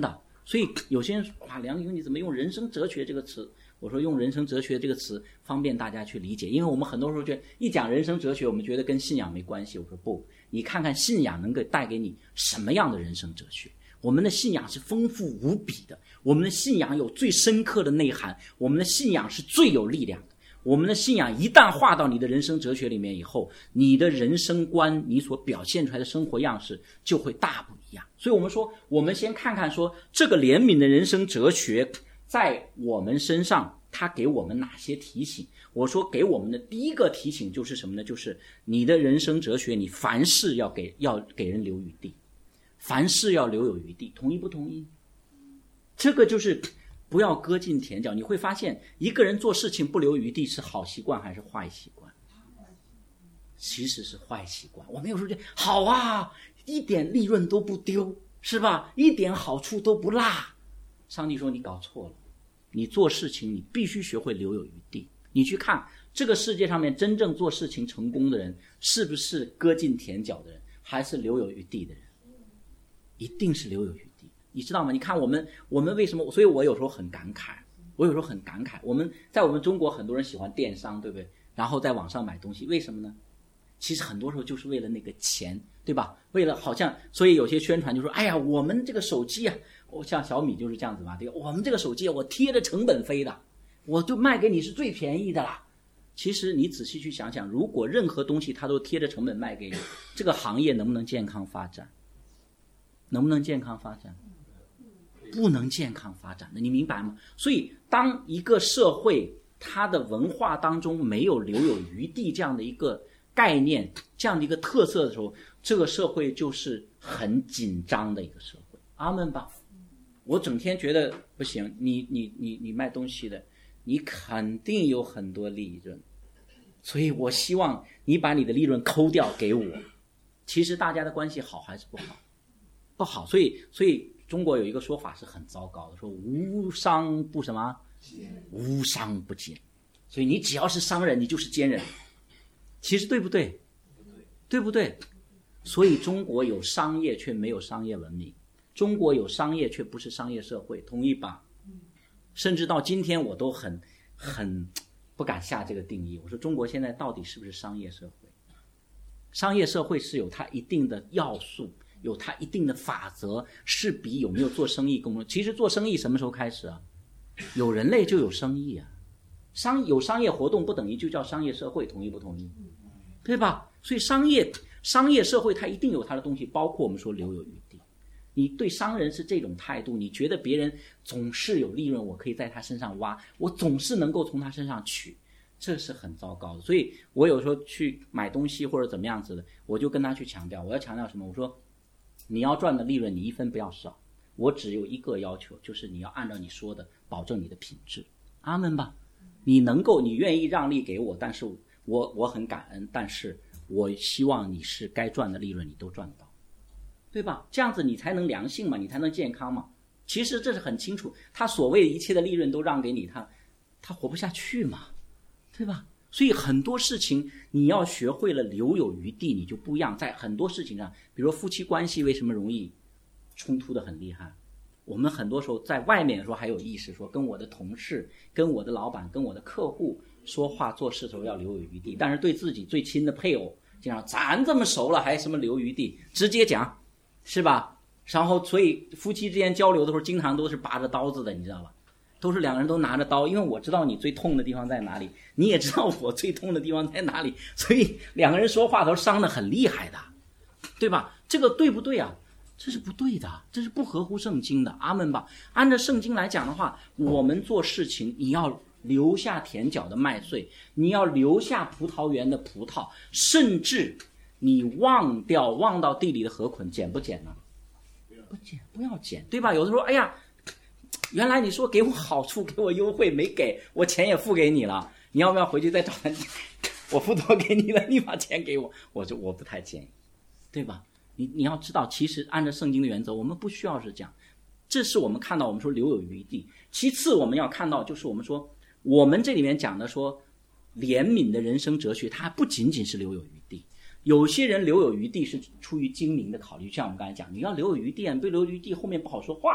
所以有些人说哇，梁宇你怎么用人生哲学这个词？我说用人生哲学这个词方便大家去理解，因为我们很多时候觉得一讲人生哲学，我们觉得跟信仰没关系。我说不，你看看信仰能够带给你什么样的人生哲学。我们的信仰是丰富无比的，我们的信仰有最深刻的内涵，我们的信仰是最有力量的。我们的信仰一旦化到你的人生哲学里面以后，你的人生观，你所表现出来的生活样式就会大不一样。所以我们说，我们先看看说这个怜悯的人生哲学在我们身上它给我们哪些提醒。我说给我们的第一个提醒就是什么呢？就是你的人生哲学，你凡事要给人留余地，凡事要留有余地，同意不同意？这个就是不要割尽舔脚。你会发现一个人做事情不留余地是好习惯还是坏习惯？其实是坏习惯。我们有时候觉得好啊，一点利润都不丢，是吧？一点好处都不落。上帝说你搞错了，你做事情你必须学会留有余地。你去看这个世界上面真正做事情成功的人，是不是割尽舔脚的人，还是留有余地的人？一定是留有余地。你知道吗？你看我们为什么？所以我有时候很感慨，我们在我们中国很多人喜欢电商，对不对？然后在网上买东西，为什么呢？其实很多时候就是为了那个钱，对吧？为了好像，所以有些宣传就说，哎呀，我们这个手机啊，像小米就是这样子嘛，对吧？我们这个手机我贴着成本飞的，我就卖给你是最便宜的啦。其实你仔细去想想，如果任何东西它都贴着成本卖给你，这个行业能不能健康发展？能不能健康发展？不能健康发展的，你明白吗？所以当一个社会它的文化当中没有留有余地这样的一个概念，这样的一个特色的时候，这个社会就是很紧张的一个社会。阿们吧。我整天觉得不行，你卖东西的，你肯定有很多利润，所以我希望你把你的利润抠掉给我。其实大家的关系好还是不好？不好。所以中国有一个说法是很糟糕的，说无商不什么？无商不奸。所以你只要是商人，你就是奸人。其实对不对？对不对？所以中国有商业却没有商业文明，中国有商业却不是商业社会，同意吧？甚至到今天我都很不敢下这个定义。我说中国现在到底是不是商业社会？商业社会是有它一定的要素，有它一定的法则，是比有没有做生意更重要。其实做生意什么时候开始啊？有人类就有生意啊。有商业活动不等于就叫商业社会，同意不同意？对吧？所以商业社会它一定有它的东西，包括我们说留有余地。你对商人是这种态度，你觉得别人总是有利润，我可以在他身上挖，我总是能够从他身上取，这是很糟糕的。所以我有时候去买东西或者怎么样子的，我就跟他去强调，我要强调什么？我说你要赚的利润你一分不要少，我只有一个要求，就是你要按照你说的保证你的品质。阿们吧。你愿意让利给我，但是我很感恩，但是我希望你是该赚的利润你都赚到，对吧？这样子你才能良性嘛，你才能健康嘛。其实这是很清楚，他所谓一切的利润都让给你，他活不下去嘛，对吧？所以很多事情你要学会了留有余地，你就不一样。在很多事情上，比如说夫妻关系为什么容易冲突的很厉害？我们很多时候在外面说还有意识，说跟我的同事、跟我的老板、跟我的客户说话做事的时候要留有余地，但是对自己最亲的配偶，经常咱这么熟了还什么留余地，直接讲，是吧？然后所以夫妻之间交流的时候经常都是拔着刀子的，你知道吧？都是两个人都拿着刀，因为我知道你最痛的地方在哪里，你也知道我最痛的地方在哪里，所以两个人说话都伤得很厉害的，对吧？这个对不对啊？这是不对的，这是不合乎圣经的。阿们吧。按照圣经来讲的话，我们做事情你要留下田角的麦穗，你要留下葡萄园的葡萄，甚至你忘到地里的禾捆，捡不捡呢？不捡，不要捡，对吧？有的时候哎呀，原来你说给我好处给我优惠没给，我钱也付给你了，你要不要回去再找他？我付多给你了，你把钱给我，我不太建议，对吧？你要知道，其实按照圣经的原则，我们不需要是这样。这是我们看到我们说留有余地。其次我们要看到就是我们说我们这里面讲的说怜悯的人生哲学，它不仅仅是留有余地。有些人留有余地是出于精明的考虑，像我们刚才讲，你要留有余地，你不留有余地后面不好说话，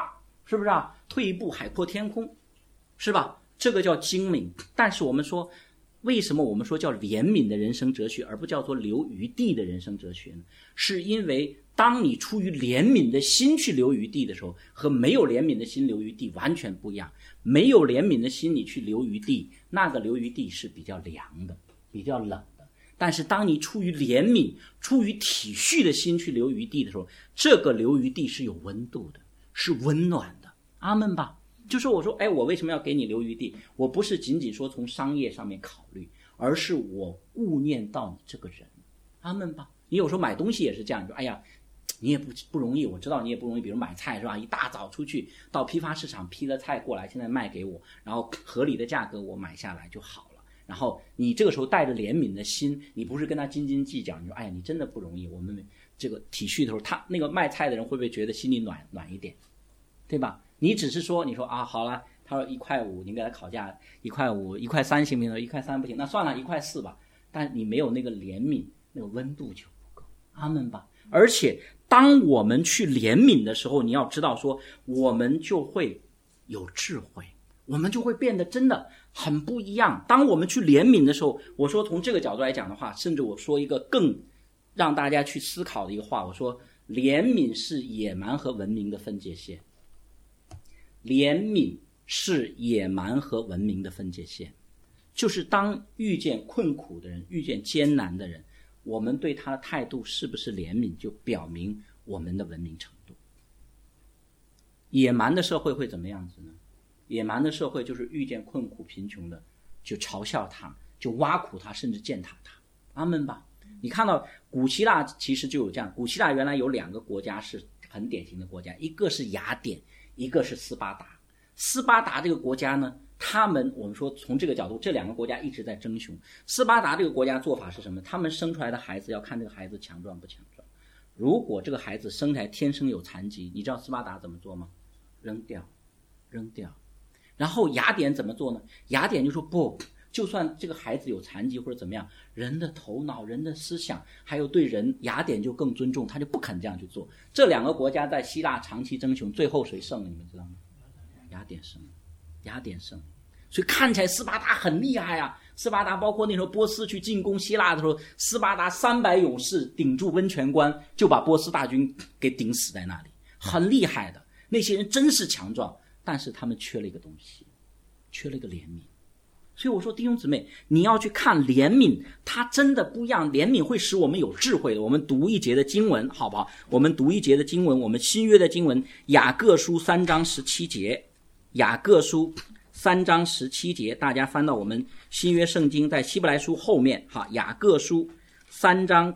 是不是啊？退一步海阔天空，是吧？这个叫精明。但是我们说，为什么我们说叫怜悯的人生哲学，而不叫做留余地的人生哲学呢？是因为当你出于怜悯的心去留余地的时候，和没有怜悯的心留余地完全不一样。没有怜悯的心你去留余地，那个留余地是比较凉的，比较冷的。但是当你出于怜悯、出于体恤的心去留余地的时候，这个留余地是有温度的，是温暖的。阿们吧。就是我说，我为什么要给你留余地？我不是仅仅说从商业上面考虑，而是我顾念到你这个人。阿们吧。你有时候买东西也是这样，你说你也不容易，我知道你也不容易，比如买菜是吧？一大早出去到批发市场批了菜过来，现在卖给我，然后合理的价格我买下来就好了。然后你这个时候带着怜悯的心，你不是跟他斤斤计较，你说你真的不容易，我们这个体恤的时候，他那个卖菜的人会不会觉得心里暖一点，对吧？你只是说，你说好了，他说1.5块，你给他考价1.5块1.3块行不行？1.3块不行，那算了1.4块吧。但你没有那个怜悯，那个温度就不够。阿们吧。而且当我们去怜悯的时候，你要知道说，我们就会有智慧，我们就会变得真的很不一样。当我们去怜悯的时候，我说从这个角度来讲的话，甚至我说一个更让大家去思考的一个话，我说怜悯是野蛮和文明的分界线。怜悯是野蛮和文明的分界线，就是当遇见困苦的人，遇见艰难的人，我们对他的态度是不是怜悯，就表明我们的文明程度。野蛮的社会会怎么样子呢？野蛮的社会就是遇见困苦贫穷的就嘲笑他，就挖苦他，甚至践踏他。阿们吧。你看到古希腊其实就有这样，古希腊原来有2个国家是很典型的国家，一个是雅典，一个是斯巴达。斯巴达这个国家呢，我们说从这个角度，这2个国家一直在争雄。斯巴达这个国家做法是什么？他们生出来的孩子要看这个孩子强壮不强壮。如果这个孩子生来天生有残疾，你知道斯巴达怎么做吗？扔掉。然后雅典怎么做呢？雅典就说不，就算这个孩子有残疾或者怎么样，人的头脑、人的思想还有对人，雅典就更尊重，他就不肯这样去做。这2个国家在希腊长期争雄，最后谁胜了你们知道吗？雅典胜。所以看起来斯巴达很厉害啊。斯巴达包括那时候波斯去进攻希腊的时候，斯巴达300勇士顶住温泉关，就把波斯大军给顶死在那里，很厉害的。那些人真是强壮，但是他们缺了一个东西，缺了一个怜悯。所以我说弟兄姊妹，你要去看怜悯，它真的不一样。怜悯会使我们有智慧的。我们读一节的经文好不好？我们读一节的经文，我们新约的经文，雅各书3章17节。雅各书3章17节，大家翻到我们新约圣经，在希伯来书后面雅各书3章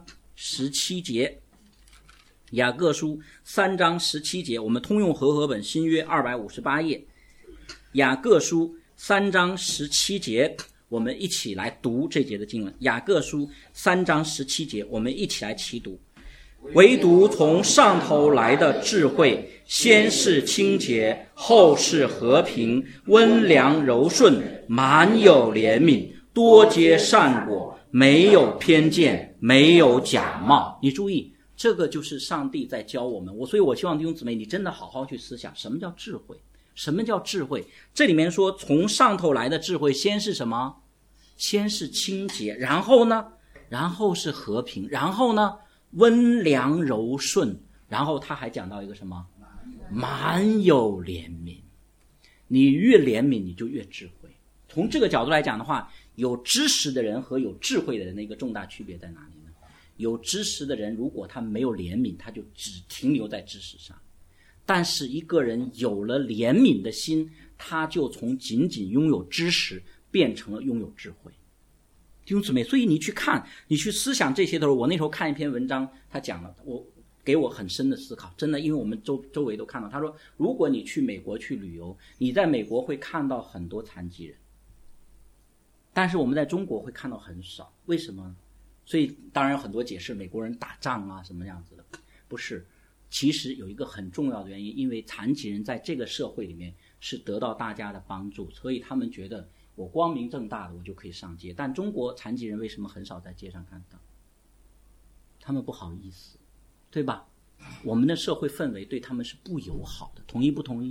17节。雅各书3章17节，我们通用和合本新约258页。雅各书3章17节，我们一起来读这节的经文。雅各书3章17节，我们一起来齐读。唯独从上头来的智慧，先是清洁，后是和平，温良柔顺，满有怜悯，多结善果，没有偏见，没有假冒。你注意，这个就是上帝在教我们。所以我希望弟兄姊妹，你真的好好去思想，什么叫智慧？什么叫智慧？这里面说从上头来的智慧，先是什么？先是清洁，然后呢？然后是和平，然后呢？温良柔顺，然后他还讲到一个什么？满有怜悯。你越怜悯，你就越智慧。从这个角度来讲的话，有知识的人和有智慧的人的一个重大区别在哪里呢？有知识的人，如果他没有怜悯，他就只停留在知识上。但是一个人有了怜悯的心，他就从仅仅拥有知识变成了拥有智慧。弟兄姊妹，所以你去看，你去思想这些的时候，我那时候看一篇文章，他讲了，给我很深的思考，真的，因为我们周围都看到，他说如果你去美国去旅游，你在美国会看到很多残疾人，但是我们在中国会看到很少，为什么？所以当然有很多解释，美国人打仗啊什么样子的，不是，其实有一个很重要的原因，因为残疾人在这个社会里面是得到大家的帮助，所以他们觉得我光明正大的我就可以上街。但中国残疾人为什么很少在街上看到？他们不好意思，对吧？我们的社会氛围对他们是不友好的，同意不同意？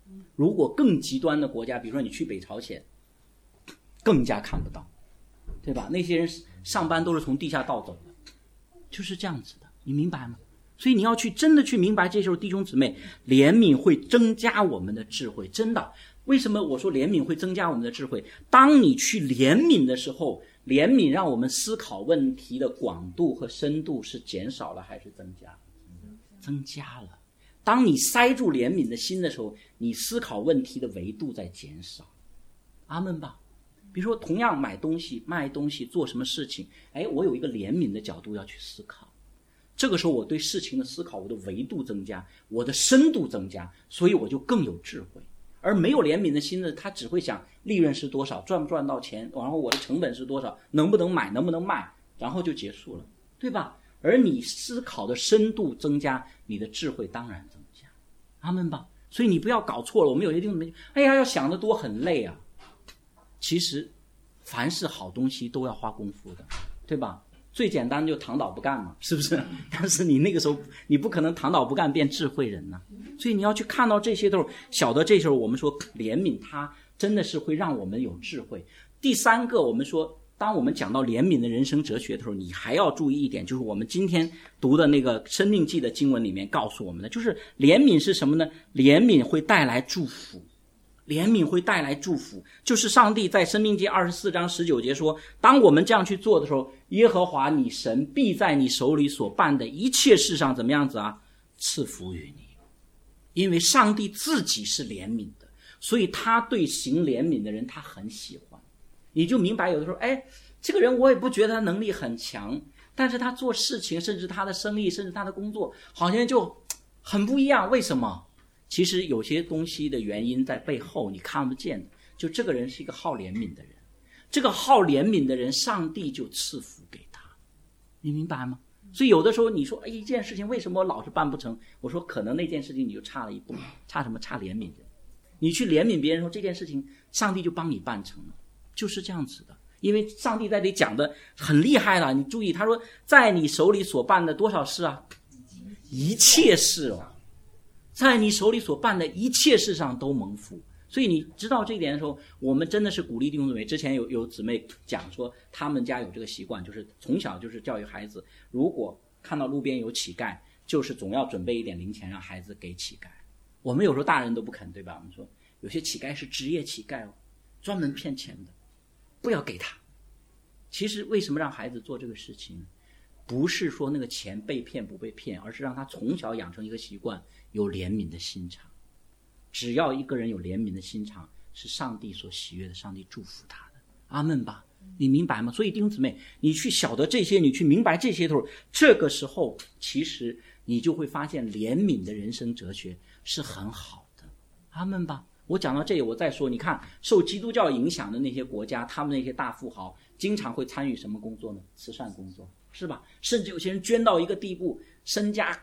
如果更极端的国家，比如说你去北朝鲜，更加看不到，对吧？那些人上班都是从地下道走的，就是这样子的，你明白吗？所以你要去真的去明白，这时候弟兄姊妹，怜悯会增加我们的智慧，真的。为什么我说怜悯会增加我们的智慧？当你去怜悯的时候，怜悯让我们思考问题的广度和深度是减少了还是增加？增加了。当你塞住怜悯的心的时候，你思考问题的维度在减少。阿们吧。比如说同样买东西卖东西做什么事情，我有一个怜悯的角度要去思考，这个时候我对事情的思考，我的维度增加，我的深度增加，所以我就更有智慧。而没有怜悯的心呢，他只会想利润是多少，赚不赚到钱，然后我的成本是多少，能不能买能不能卖，然后就结束了，对吧？而你思考的深度增加，你的智慧当然增加。阿们吧。所以你不要搞错了，我们有些地方要想得多很累啊。其实凡是好东西都要花功夫的，对吧？最简单就躺倒不干嘛，是不是？但是你那个时候你不可能躺倒不干变智慧人呢。所以你要去看到这些都是小的，这时候我们说怜悯它真的是会让我们有智慧。第三个，我们说当我们讲到怜悯的人生哲学的时候，你还要注意一点，就是我们今天读的那个申命记的经文里面告诉我们的，就是怜悯是什么呢？怜悯会带来祝福，怜悯会带来祝福。就是上帝在申命记24章19节说，当我们这样去做的时候，耶和华你神必在你手里所办的一切事上怎么样子啊？赐福于你。因为上帝自己是怜悯的，所以他对行怜悯的人他很喜欢。你就明白，有的时候这个人我也不觉得他能力很强，但是他做事情甚至他的生意甚至他的工作好像就很不一样。为什么？其实有些东西的原因在背后你看不见的，就这个人是一个好怜悯的人，这个好怜悯的人上帝就赐福给他，你明白吗？所以有的时候你说一件事情为什么我老是办不成，我说可能那件事情你就差了一步，差什么？差怜悯人。你去怜悯别人说这件事情上帝就帮你办成了，就是这样子的。因为上帝在这里讲的很厉害了，你注意他说在你手里所办的多少事啊？一切事哦，在你手里所办的一切事上都蒙福。所以你知道这一点的时候，我们真的是鼓励弟兄姊妹。之前有姊妹讲说他们家有这个习惯，就是从小就是教育孩子，如果看到路边有乞丐，就是总要准备一点零钱让孩子给乞丐。我们有时候大人都不肯，对吧？我们说有些乞丐是职业乞丐哦，专门骗钱的，不要给他。其实为什么让孩子做这个事情，不是说那个钱被骗不被骗，而是让他从小养成一个习惯，有怜悯的心肠。只要一个人有怜悯的心肠，是上帝所喜悦的，上帝祝福他的。阿们吧。你明白吗？所以弟兄姊妹，你去晓得这些，你去明白这些的时候，这个时候其实你就会发现怜悯的人生哲学是很好的。阿们吧。我讲到这里，我再说，你看受基督教影响的那些国家，他们那些大富豪经常会参与什么工作呢？慈善工作，是吧？甚至有些人捐到一个地步，身家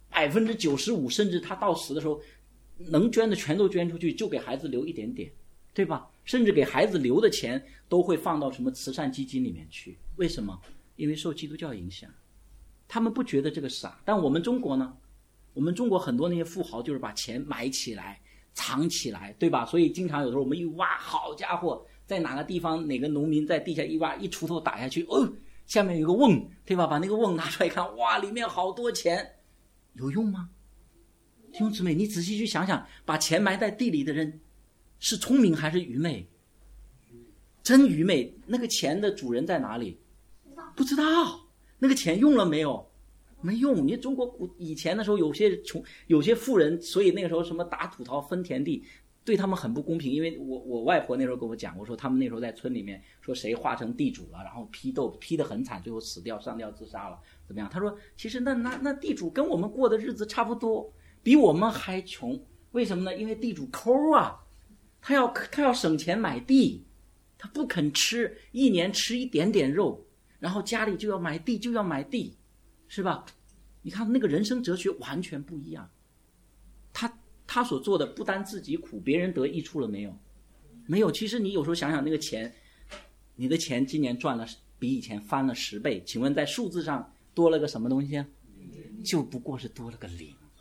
95%，甚至他到死的时候能捐的全都捐出去，就给孩子留一点点，对吧？甚至给孩子留的钱都会放到什么慈善基金里面去。为什么？因为受基督教影响，他们不觉得这个傻。但我们中国呢？我们中国很多那些富豪就是把钱埋起来藏起来，对吧？所以经常有时候我们一挖，好家伙，在哪个地方哪个农民在地下一挖，一锄头打下去，下面有个瓮，对吧？把那个瓮拿出来看，哇，里面好多钱，有用吗？弟兄姊妹，你仔细去想想，把钱埋在地里的人是聪明还是愚昧？真愚昧。那个钱的主人在哪里？不知道。那个钱用了没有？没用。你中国以前的时候，有些富人，所以那个时候什么打土豪分田地，对他们很不公平。因为我外婆那时候跟我讲，我说他们那时候在村里面说谁化成地主了，然后批斗批得很惨，最后死掉上吊自杀了，怎么样？他说其实那地主跟我们过的日子差不多，比我们还穷。为什么呢？因为地主抠啊，他要省钱买地，他不肯吃，一年吃一点点肉，然后家里就要买地，是吧？你看那个人生哲学完全不一样。他所做的不单自己苦，别人得益处了没有？没有。其实你有时候想想那个钱，你的钱今年赚了比以前翻了10倍，请问在数字上多了个什么东西啊？就不过是多了个0。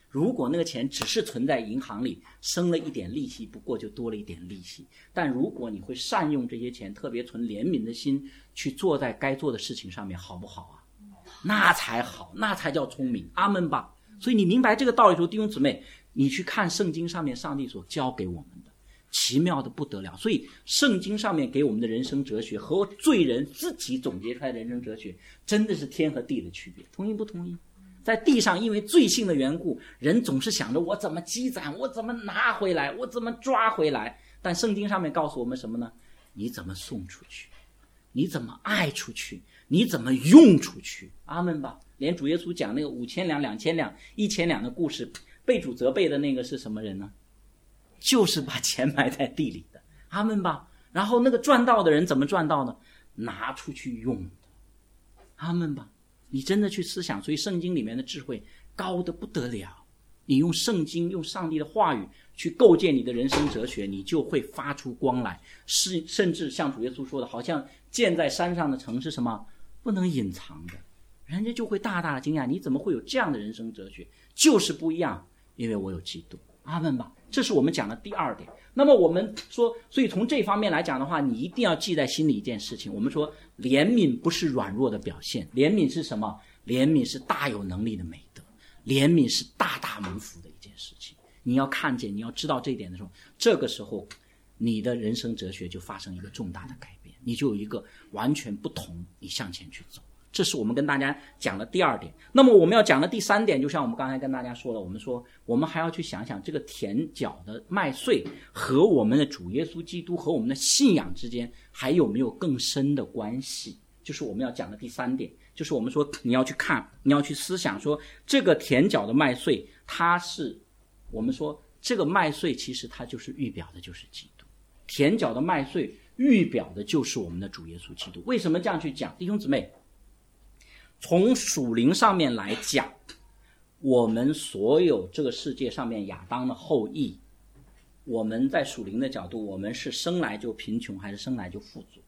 如果那个钱只是存在银行里，生了一点利息，不过就多了一点利息。但如果你会善用这些钱，特别存怜悯的心，去做在该做的事情上面，好不好啊？那才好，那才叫聪明。阿们吧。所以你明白这个道理的时候，弟兄姊妹，你去看圣经上面上帝所教给我们的，奇妙的不得了。所以圣经上面给我们的人生哲学和罪人自己总结出来的人生哲学，真的是天和地的区别。同意不同意？在地上因为罪性的缘故，人总是想着我怎么积攒，我怎么拿回来，我怎么抓回来。但圣经上面告诉我们什么呢？你怎么送出去，你怎么爱出去，你怎么用出去。阿们吧。连主耶稣讲那个5000两、2000两、1000两的故事，被主责备的那个是什么人呢？就是把钱埋在地里的。阿们吧。然后那个赚到的人怎么赚到呢？拿出去用的。阿们吧。你真的去思想，所以圣经里面的智慧高得不得了。你用圣经，用上帝的话语去构建你的人生哲学，你就会发出光来。甚至像主耶稣说的，好像建在山上的城是什么？不能隐藏的。人家就会大大的惊讶，你怎么会有这样的人生哲学？就是不一样，因为我有基督。阿们吧。这是我们讲的第二点。那么我们说，所以从这方面来讲的话，你一定要记在心里一件事情。我们说怜悯不是软弱的表现，怜悯是什么？怜悯是大有能力的美德，怜悯是大大蒙福的一件事情。你要看见，你要知道这一点的时候，这个时候你的人生哲学就发生一个重大的改变，你就有一个完全不同，你向前去走。这是我们跟大家讲的第二点。那么我们要讲的第三点，就像我们刚才跟大家说了，我们说我们还要去想想这个田角的麦穗和我们的主耶稣基督和我们的信仰之间还有没有更深的关系，就是我们要讲的第三点。就是我们说你要去看，你要去思想说这个田角的麦穗，它是我们说这个麦穗其实它就是预表的就是基督，田角的麦穗预表的就是我们的主耶稣基督。为什么这样去讲？弟兄姊妹，从属灵上面来讲，我们所有这个世界上面亚当的后裔，我们在属灵的角度，我们是生来就贫穷还是生来就富足？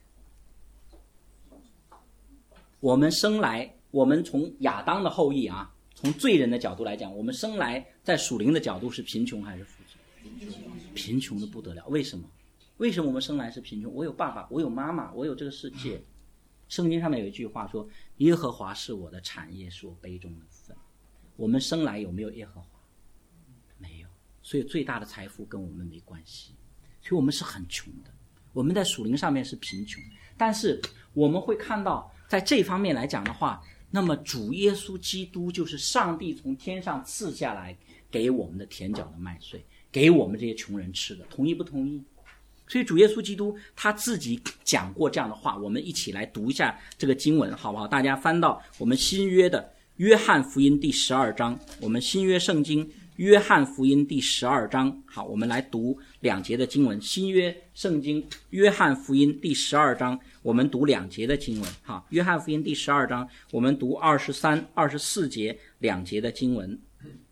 我们从亚当的后裔啊，从罪人的角度来讲，我们生来在属灵的角度是贫穷还是富足？贫穷的不得了。为什么？为什么我们生来是贫穷？我有爸爸，我有妈妈，我有这个世界。圣经上面有一句话说，耶和华是我的产业，是我杯中的分。我们生来有没有耶和华？没有。所以最大的财富跟我们没关系，所以我们是很穷的。我们在属灵上面是贫穷，但是我们会看到在这方面来讲的话，那么主耶稣基督就是上帝从天上赐下来给我们的田角的麦穗，给我们这些穷人吃的。同意不同意？所以主耶稣基督他自己讲过这样的话，我们一起来读一下这个经文好不好？大家翻到我们新约的约翰福音第12章，我们新约圣经约翰福音第12章。好，我们来读2节的经文。新约圣经约翰福音第12章，我们读2节的经文。好，约翰福音第12章，我们读23、24节2节的经文。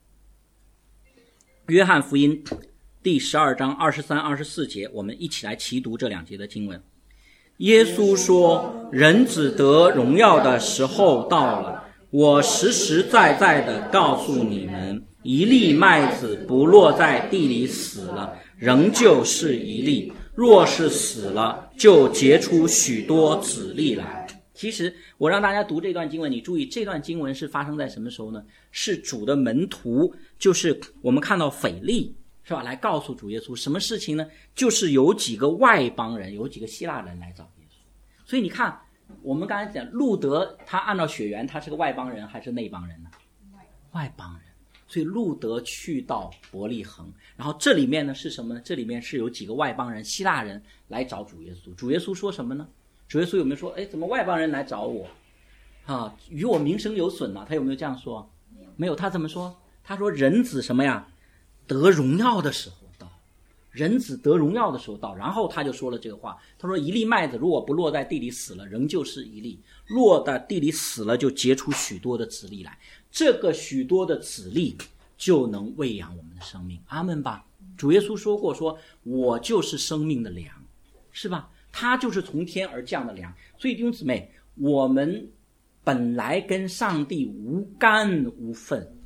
约翰福音第12章23、24节，我们一起来齐读这2节的经文。耶稣说，人子得荣耀的时候到了，我实实在在的告诉你们，一粒麦子不落在地里死了，仍旧是一粒；若是死了，就结出许多子粒来。其实我让大家读这段经文，你注意这段经文是发生在什么时候呢？是主的门徒，就是我们看到腓利是吧，来告诉主耶稣什么事情呢？就是有几个外邦人，有几个希腊人来找耶稣。所以你看我们刚才讲路德，他按照血缘他是个外邦人还是内邦人呢？外邦人。所以路德去到伯利恒，然后这里面呢是什么呢？这里面是有几个外邦人希腊人来找主耶稣。主耶稣说什么呢？主耶稣有没有说怎么外邦人来找我啊？与我名声有损呢？他有没有这样说？没有。他怎么说？他说人子什么呀？得荣耀的时候到，人子得荣耀的时候到。然后他就说了这个话，他说一粒麦子如果不落在地里死了，仍旧是一粒；落在地里死了，就结出许多的子粒来。这个许多的子粒就能喂养我们的生命。阿们吧。主耶稣说过，说我就是生命的粮，是吧？他就是从天而降的粮。所以弟兄姊妹，我们本来跟上帝无干无分。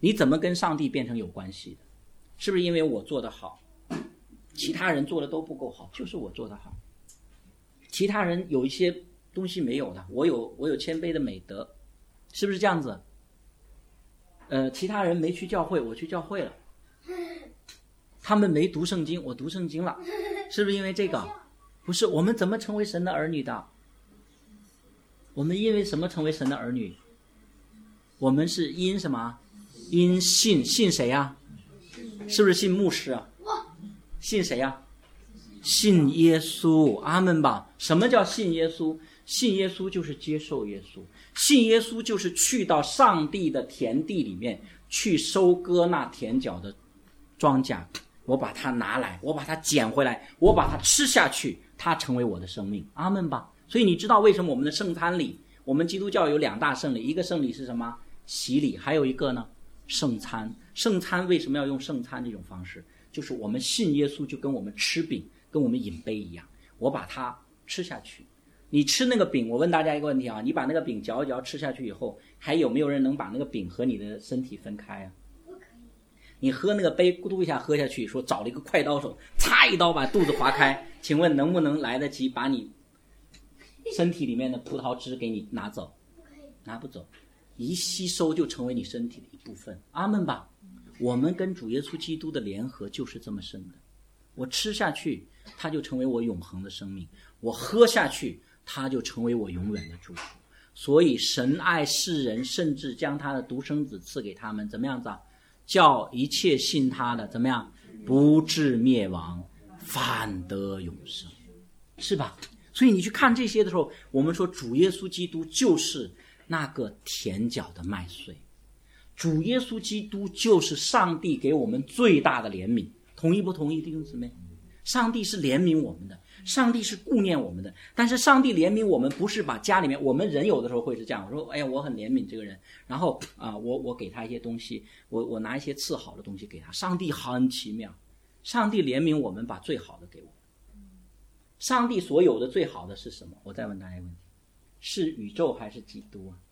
你怎么跟上帝变成有关系的？是不是因为我做得好，其他人做的都不够好，就是我做得好，其他人有一些东西没有的，我有谦卑的美德，是不是这样子？其他人没去教会，我去教会了，他们没读圣经，我读圣经了，是不是因为这个？不是，我们怎么成为神的儿女的？我们因为什么成为神的儿女？我们是因什么？因信谁啊？是不是信牧师啊？信谁啊？信耶稣，阿们吧。什么叫信耶稣？信耶稣就是接受耶稣，信耶稣就是去到上帝的田地里面去收割那田角的庄稼，我把它拿来，我把它捡回来，我把它吃下去，它成为我的生命，阿们吧。所以你知道为什么我们的圣餐礼，我们基督教有2大圣礼，一个圣礼是什么？洗礼，还有一个呢，圣餐。圣餐为什么要用圣餐这种方式？就是我们信耶稣就跟我们吃饼跟我们饮杯一样，我把它吃下去。你吃那个饼，我问大家一个问题啊，你把那个饼嚼一嚼吃下去以后，还有没有人能把那个饼和你的身体分开啊？ 不可以。 你喝那个杯咕嘟一下喝下去，说找了一个快刀手擦一刀把肚子划开，请问能不能来得及把你身体里面的葡萄汁给你拿走？ 不可以。 拿不走，一吸收就成为你身体的一部分，阿们吧。我们跟主耶稣基督的联合就是这么深的，我吃下去它就成为我永恒的生命，我喝下去它就成为我永远的祝福。所以神爱世人，甚至将他的独生子赐给他们，怎么样子啊？叫一切信他的怎么样？不至灭亡，反得永生，是吧？所以你去看这些的时候，我们说主耶稣基督就是那个田角的麦穗，主耶稣基督就是上帝给我们最大的怜悯，同意不同意，弟兄姊妹？上帝是怜悯我们的，上帝是顾念我们的，但是上帝怜悯我们不是把家里面，我们人有的时候会是这样，我说哎呀我很怜悯这个人，然后我给他一些东西，我拿一些次好的东西给他。上帝很奇妙，上帝怜悯我们，把最好的给我们。上帝所有的最好的是什么？我再问大家一个问题，是宇宙还是基督啊？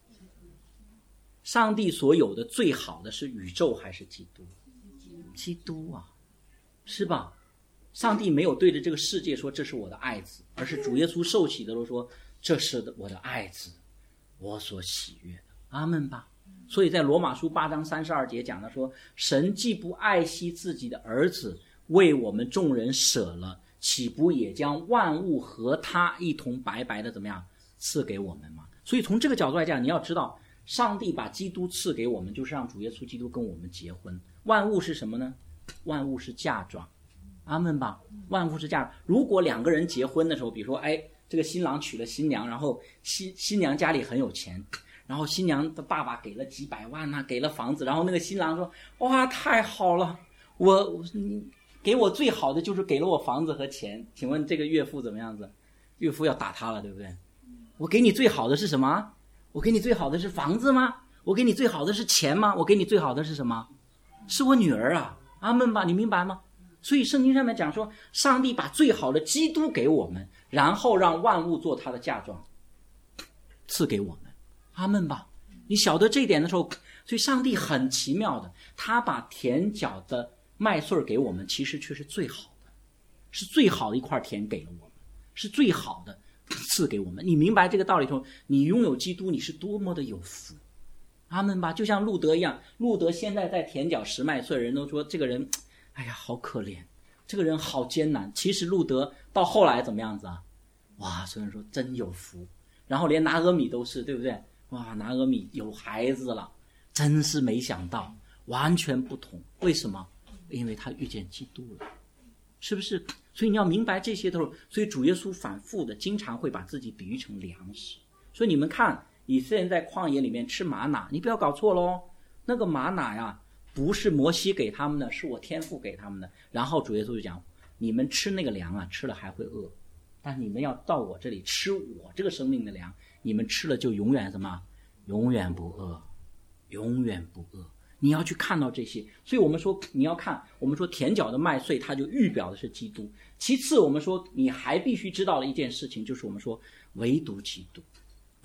上帝所有的最好的是宇宙还是基督？基督啊，是吧？上帝没有对着这个世界说这是我的爱子，而是主耶稣受洗的时候说这是我的爱子，我所喜悦的，阿们吧。所以在罗马书8章32节讲的说，神既不爱惜自己的儿子，为我们众人舍了，岂不也将万物和他一同白白的怎么样赐给我们吗？所以从这个角度来讲，你要知道上帝把基督赐给我们，就是让主耶稣基督跟我们结婚。万物是什么呢？万物是嫁妆，阿们吧。万物是嫁妆。如果2个人结婚的时候，比如说这个新郎娶了新娘，然后新娘家里很有钱，然后新娘的爸爸给了几百万啊，给了房子，然后那个新郎说哇太好了，你给我最好的就是给了我房子和钱，请问这个岳父怎么样子？岳父要打他了，对不对？我给你最好的是什么？我给你最好的是房子吗？我给你最好的是钱吗？我给你最好的是什么？是我女儿啊，阿们吧，你明白吗？所以圣经上面讲说，上帝把最好的基督给我们，然后让万物做他的嫁妆赐给我们，阿们吧。你晓得这一点的时候，所以上帝很奇妙的，他把田角的麦穗给我们，其实却是最好的，是最好的一块田给了我们，是最好的赐给我们。你明白这个道理之后，你拥有基督，你是多么的有福，阿们吧。就像路德一样，路德现在在田角拾麦穗，人都说这个人哎呀好可怜，这个人好艰难。其实路德到后来怎么样子啊？哇，所有人说真有福，然后连拿俄米都是，对不对？哇，拿俄米有孩子了，真是没想到，完全不同。为什么？因为他遇见基督了，是不是？所以你要明白这些的时候，所以主耶稣反复的经常会把自己比喻成粮食。所以你们看以色列人在旷野里面吃玛瑙，你不要搞错咯，那个玛瑙呀不是摩西给他们的，是我天父给他们的。然后主耶稣就讲，你们吃那个粮啊，吃了还会饿，但你们要到我这里吃我这个生命的粮，你们吃了就永远什么？永远不饿，永远不饿。你要去看到这些。所以我们说你要看，我们说田角的麦穗它就预表的是基督。其次我们说你还必须知道的一件事情，就是我们说唯独基督，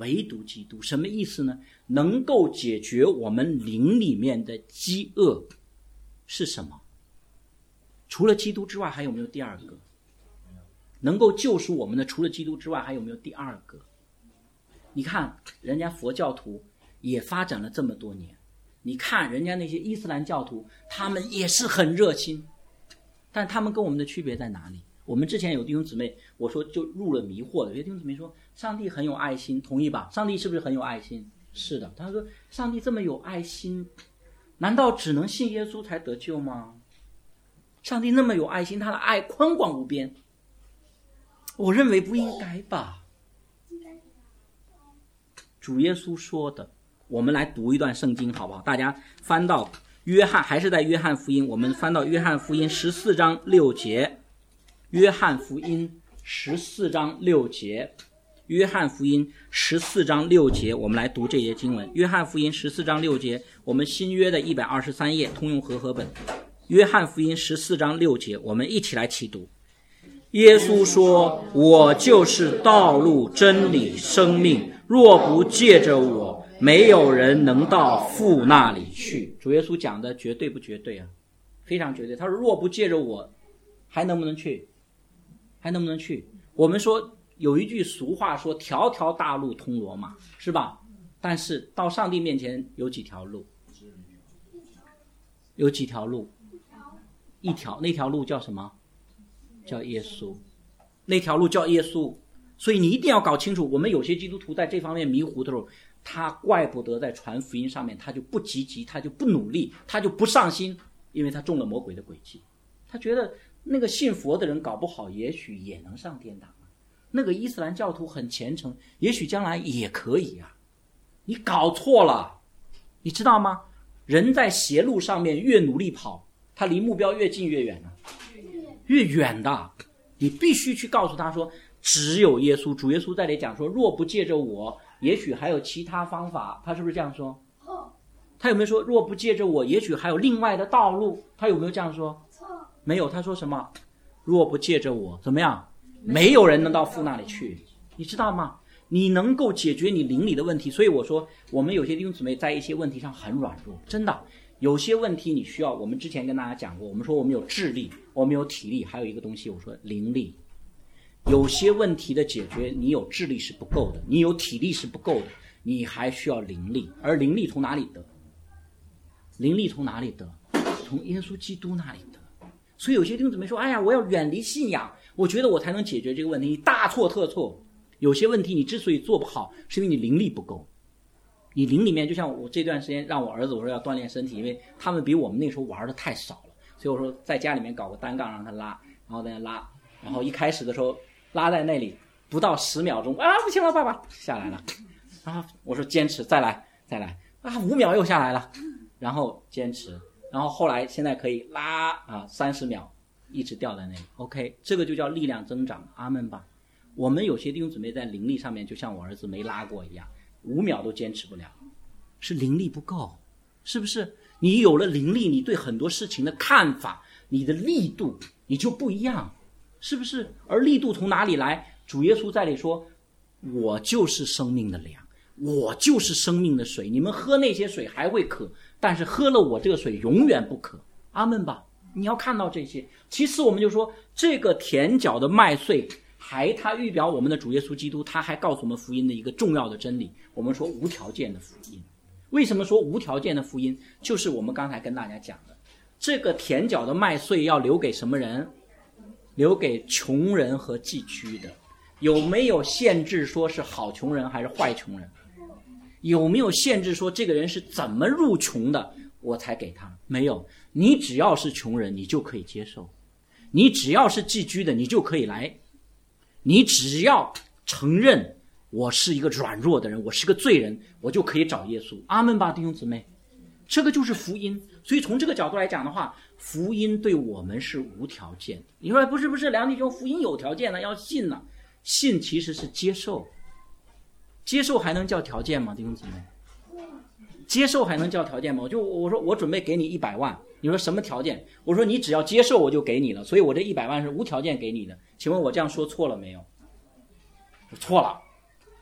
唯独基督。什么意思呢？能够解决我们灵里面的饥饿是什么？除了基督之外还有没有第二个？能够救赎我们的除了基督之外还有没有第二个？你看人家佛教徒也发展了这么多年，你看人家那些伊斯兰教徒，他们也是很热心，但他们跟我们的区别在哪里？我们之前有弟兄姊妹，我说就入了迷惑的，有些弟兄姊妹说上帝很有爱心，同意吧？上帝是不是很有爱心？是的。他说上帝这么有爱心，难道只能信耶稣才得救吗？上帝那么有爱心，他的爱宽广无边，我认为不应该吧。主耶稣说的，我们来读一段圣经好不好？大家翻到约翰，还是在约翰福音，我们翻到约翰福音14章6节。约翰福音14章6节，约翰福音14章6节，我们来读这节经文。约翰福音14章6节，我们新约的123页通用和合本。约翰福音14章6节，我们一起来齐读。耶稣说，我就是道路真理生命，若不借着我，没有人能到父那里去。主耶稣讲的绝对不绝对啊？非常绝对。他说若不借着我，还能不能去？还能不能去？我们说有一句俗话说条条大路通罗马，是吧？但是到上帝面前有几条路？有几条路？一条，那条路叫什么？叫耶稣。那条路叫耶稣。所以你一定要搞清楚，我们有些基督徒在这方面迷糊的时候，他怪不得在传福音上面他就不积极，他就不努力，他就不上心，因为他中了魔鬼的诡计。他觉得那个信佛的人搞不好也许也能上天堂啊，那个伊斯兰教徒很虔诚，也许将来也可以啊。你搞错了，你知道吗？人在邪路上面越努力跑，他离目标越近越远啊，越远的。你必须去告诉他说，只有耶稣。主耶稣在这里讲说，若不借着我，也许还有其他方法。他是不是这样说？他有没有说若不借着我，也许还有另外的道路？他有没有这样说？没有。他说什么？若不借着我，怎么样？没有人能到父那里去。你知道吗？你能够解决你灵里的问题。所以我说我们有些弟兄姊妹在一些问题上很软弱，真的有些问题你需要，我们之前跟大家讲过，我们说我们有智力，我们有体力，还有一个东西我说灵力。有些问题的解决，你有智力是不够的，你有体力是不够的，你还需要灵力。而灵力从哪里得？灵力从哪里得？从耶稣基督那里得。所以有些弟兄姊妹说，哎呀，我要远离信仰，我觉得我才能解决这个问题。你大错特错。有些问题你之所以做不好，是因为你灵力不够。你灵里面，就像我这段时间让我儿子，我说要锻炼身体，因为他们比我们那时候玩的太少了，所以我说在家里面搞个单杠让他拉，然后在那拉，然后一开始的时候拉在那里不到10秒钟啊，不行了，爸爸下来了，然后我说坚持，再来啊，5秒又下来了，然后坚持，然后后来现在可以拉啊30秒，一直掉在那里。OK， 这个就叫力量增长，阿们吧。我们有些弟兄姊妹在灵力上面，就像我儿子没拉过一样，5秒都坚持不了，是灵力不够，是不是？你有了灵力，你对很多事情的看法，你的力度你就不一样，是不是？而力度从哪里来？主耶稣在这里说，我就是生命的粮，我就是生命的水，你们喝那些水还会渴，但是喝了我这个水永远不渴，阿们吧。你要看到这些。其次我们就说，这个甜角的麦穗他预表我们的主耶稣基督，他还告诉我们福音的一个重要的真理，我们说无条件的福音。为什么说无条件的福音？就是我们刚才跟大家讲的，这个甜角的麦穗要留给什么人？留给穷人和寄居的。有没有限制说是好穷人还是坏穷人？有没有限制说这个人是怎么入穷的我才给他？没有。你只要是穷人你就可以接受，你只要是寄居的你就可以来，你只要承认我是一个软弱的人，我是个罪人，我就可以找耶稣。阿们吧，弟兄姊妹，这个就是福音。所以从这个角度来讲的话，福音对我们是无条件的。你说不是梁弟兄，福音有条件呢，要信呢。信其实是接受，接受还能叫条件吗？弟兄姊妹，接受还能叫条件吗？我说我准备给你100万，你说什么条件？我说你只要接受我就给你了，所以我这100万是无条件给你的。请问我这样说错了没有？错了。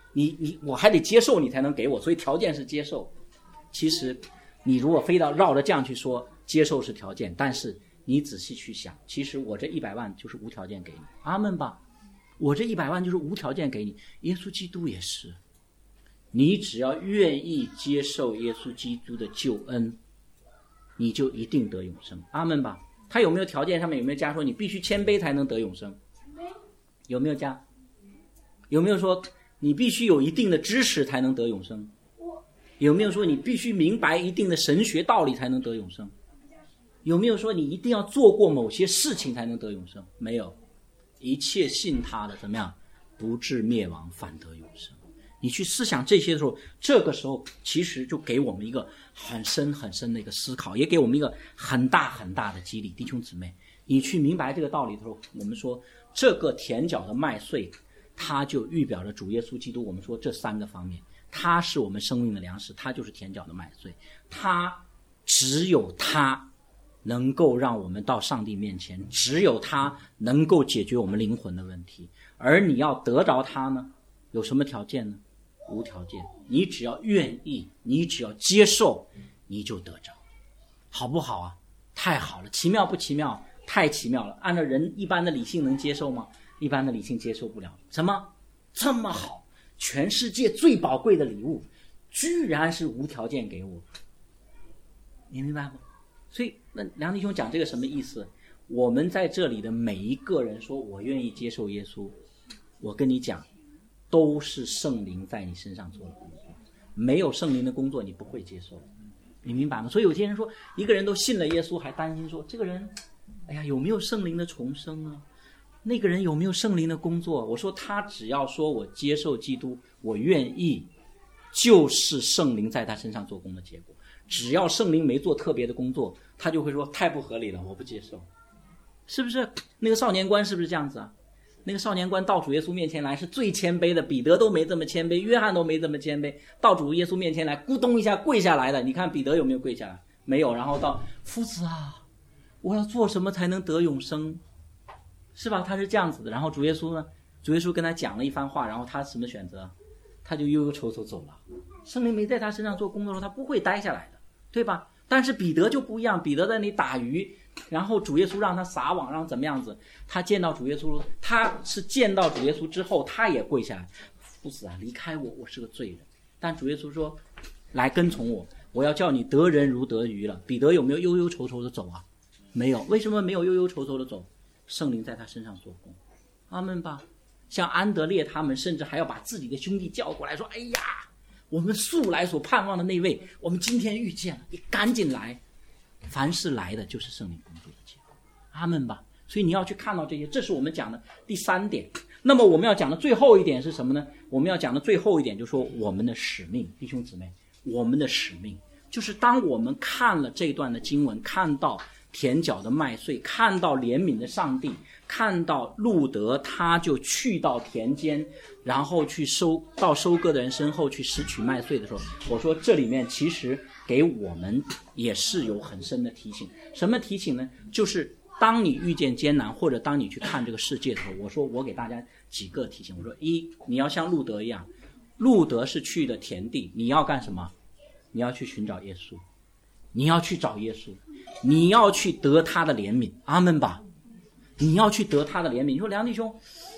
我还得接受你才能给我，所以条件是接受。其实你如果非要绕着这样去说，接受是条件，但是你仔细去想，其实我这100万就是无条件给你，阿们吧，我这100万就是无条件给你。耶稣基督也是，你只要愿意接受耶稣基督的救恩，你就一定得永生，阿们吧。他有没有条件上面有没有加说你必须谦卑才能得永生？有没有加？有没有说你必须有一定的知识才能得永生？有没有说你必须明白一定的神学道理才能得永生？有没有说你一定要做过某些事情才能得永生？没有，一切信他的怎么样，不至灭亡，反得永生。你去思想这些的时候，这个时候其实就给我们一个很深很深的一个思考，也给我们一个很大很大的激励。弟兄姊妹，你去明白这个道理的时候，我们说这个田角的麦穗，它就预表着主耶稣基督。我们说这3个方面，他是我们生命的粮食，他就是田角的麦穗，他只有他能够让我们到上帝面前，只有他能够解决我们灵魂的问题。而你要得着他呢，有什么条件呢？无条件，你只要愿意，你只要接受，你就得着，好不好啊？太好了，奇妙不奇妙？太奇妙了。按照人一般的理性能接受吗？一般的理性接受不了。什么这么好，全世界最宝贵的礼物居然是无条件给我，你明白吗？所以那梁弟兄讲这个什么意思？我们在这里的每一个人说我愿意接受耶稣，我跟你讲，都是圣灵在你身上做的工作，没有圣灵的工作你不会接受，你明白吗？所以有些人说一个人都信了耶稣，还担心说这个人哎呀有没有圣灵的重生啊，那个人有没有圣灵的工作？我说他只要说我接受基督，我愿意，就是圣灵在他身上做工的结果。只要圣灵没做特别的工作，他就会说太不合理了，我不接受。是不是？那个少年官是不是这样子啊？那个少年官到主耶稣面前来是最谦卑的，彼得都没这么谦卑，约翰都没这么谦卑，到主耶稣面前来咕咚一下跪下来的。你看彼得有没有跪下来？没有。然后到夫子啊，我要做什么才能得永生？是吧？他是这样子的。然后主耶稣呢？主耶稣跟他讲了一番话，然后他什么选择？他就忧忧愁愁走了。圣灵没在他身上做工作的时候，他不会待下来的，对吧？但是彼得就不一样，彼得在那里打鱼，然后主耶稣让他撒网，让怎么样子？他见到主耶稣，他是见到主耶稣之后，他也跪下来，夫子啊，离开我，我是个罪人。但主耶稣说，来跟从我，我要叫你得人如得鱼了。彼得有没有忧忧愁愁的走啊？没有。为什么没有忧忧愁愁的走？圣灵在他身上做工。阿们吧。像安德烈他们，甚至还要把自己的兄弟叫过来说，哎呀，我们素来所盼望的那位，我们今天遇见了，你赶紧来。凡是来的就是圣灵工作的结果，阿们吧。所以你要去看到这些，这是我们讲的第3点。那么我们要讲的最后一点是什么呢？我们要讲的最后一点就是说我们的使命。弟兄姊妹，我们的使命就是当我们看了这段的经文，看到田角的麦穗，看到怜悯的上帝，看到路德他就去到田间，然后去到收割的人身后去拾取麦穗的时候，我说这里面其实给我们也是有很深的提醒。什么提醒呢？就是当你遇见艰难，或者当你去看这个世界的时候，我说我给大家几个提醒。我说一，你要像路德一样，路德是去的田地，你要干什么？你要去寻找耶稣，你要去找耶稣，你要去得他的怜悯，阿们吧。你要去得他的怜悯。你说梁弟兄，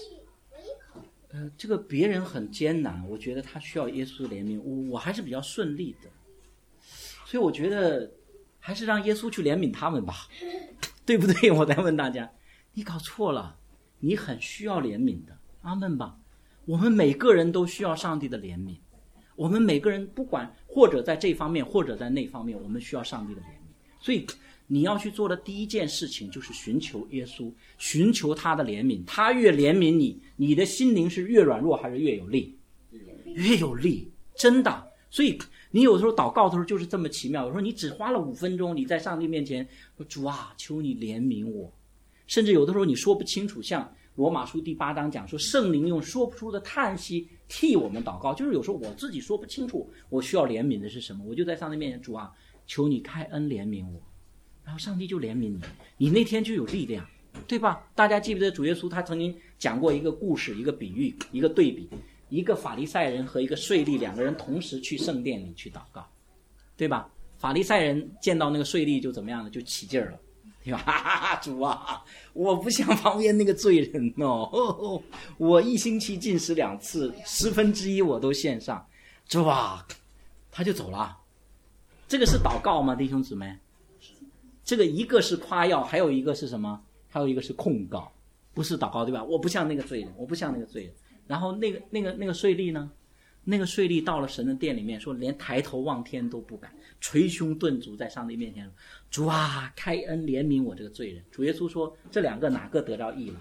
这个别人很艰难，我觉得他需要耶稣的怜悯，我还是比较顺利的，所以我觉得还是让耶稣去怜悯他们吧，对不对？我再问大家，你搞错了，你很需要怜悯的，阿们吧。我们每个人都需要上帝的怜悯，我们每个人不管或者在这方面或者在那方面，我们需要上帝的怜悯。所以你要去做的第一件事情就是寻求耶稣，寻求他的怜悯。他越怜悯你，你的心灵是越软弱还是越有力？越有力，真的。所以你有时候祷告的时候就是这么奇妙，有时候你只花了5分钟，你在上帝面前说，主啊，求你怜悯我。甚至有的时候你说不清楚，像罗马书第8章讲说，圣灵用说不出的叹息替我们祷告。就是有时候我自己说不清楚我需要怜悯的是什么，我就在上帝面前，主啊，求你开恩怜悯我，然后上帝就怜悯你，你那天就有力量，对吧？大家记不记得主耶稣他曾经讲过一个故事，一个比喻，一个对比。 一个法利赛人和一个税吏两个人同时去圣殿里去祷告，对吧？法利赛人见到那个税吏就怎么样呢？就起劲儿了，对吧？哈哈哈，主啊，我不像旁边那个罪人哦，我一星期进食2次，1/10我都献上，主啊，他就走了。这个是祷告吗，弟兄姊妹？这个一个是夸耀，还有一个是什么？还有一个是控告，不是祷告，对吧？我不像那个罪人，我不像那个罪人。然后那个税吏呢？那个税吏到了神的殿里面，说连抬头望天都不敢，捶胸顿足在上帝面前，主啊，开恩怜悯我这个罪人。主耶稣说，这两个哪个得着义了？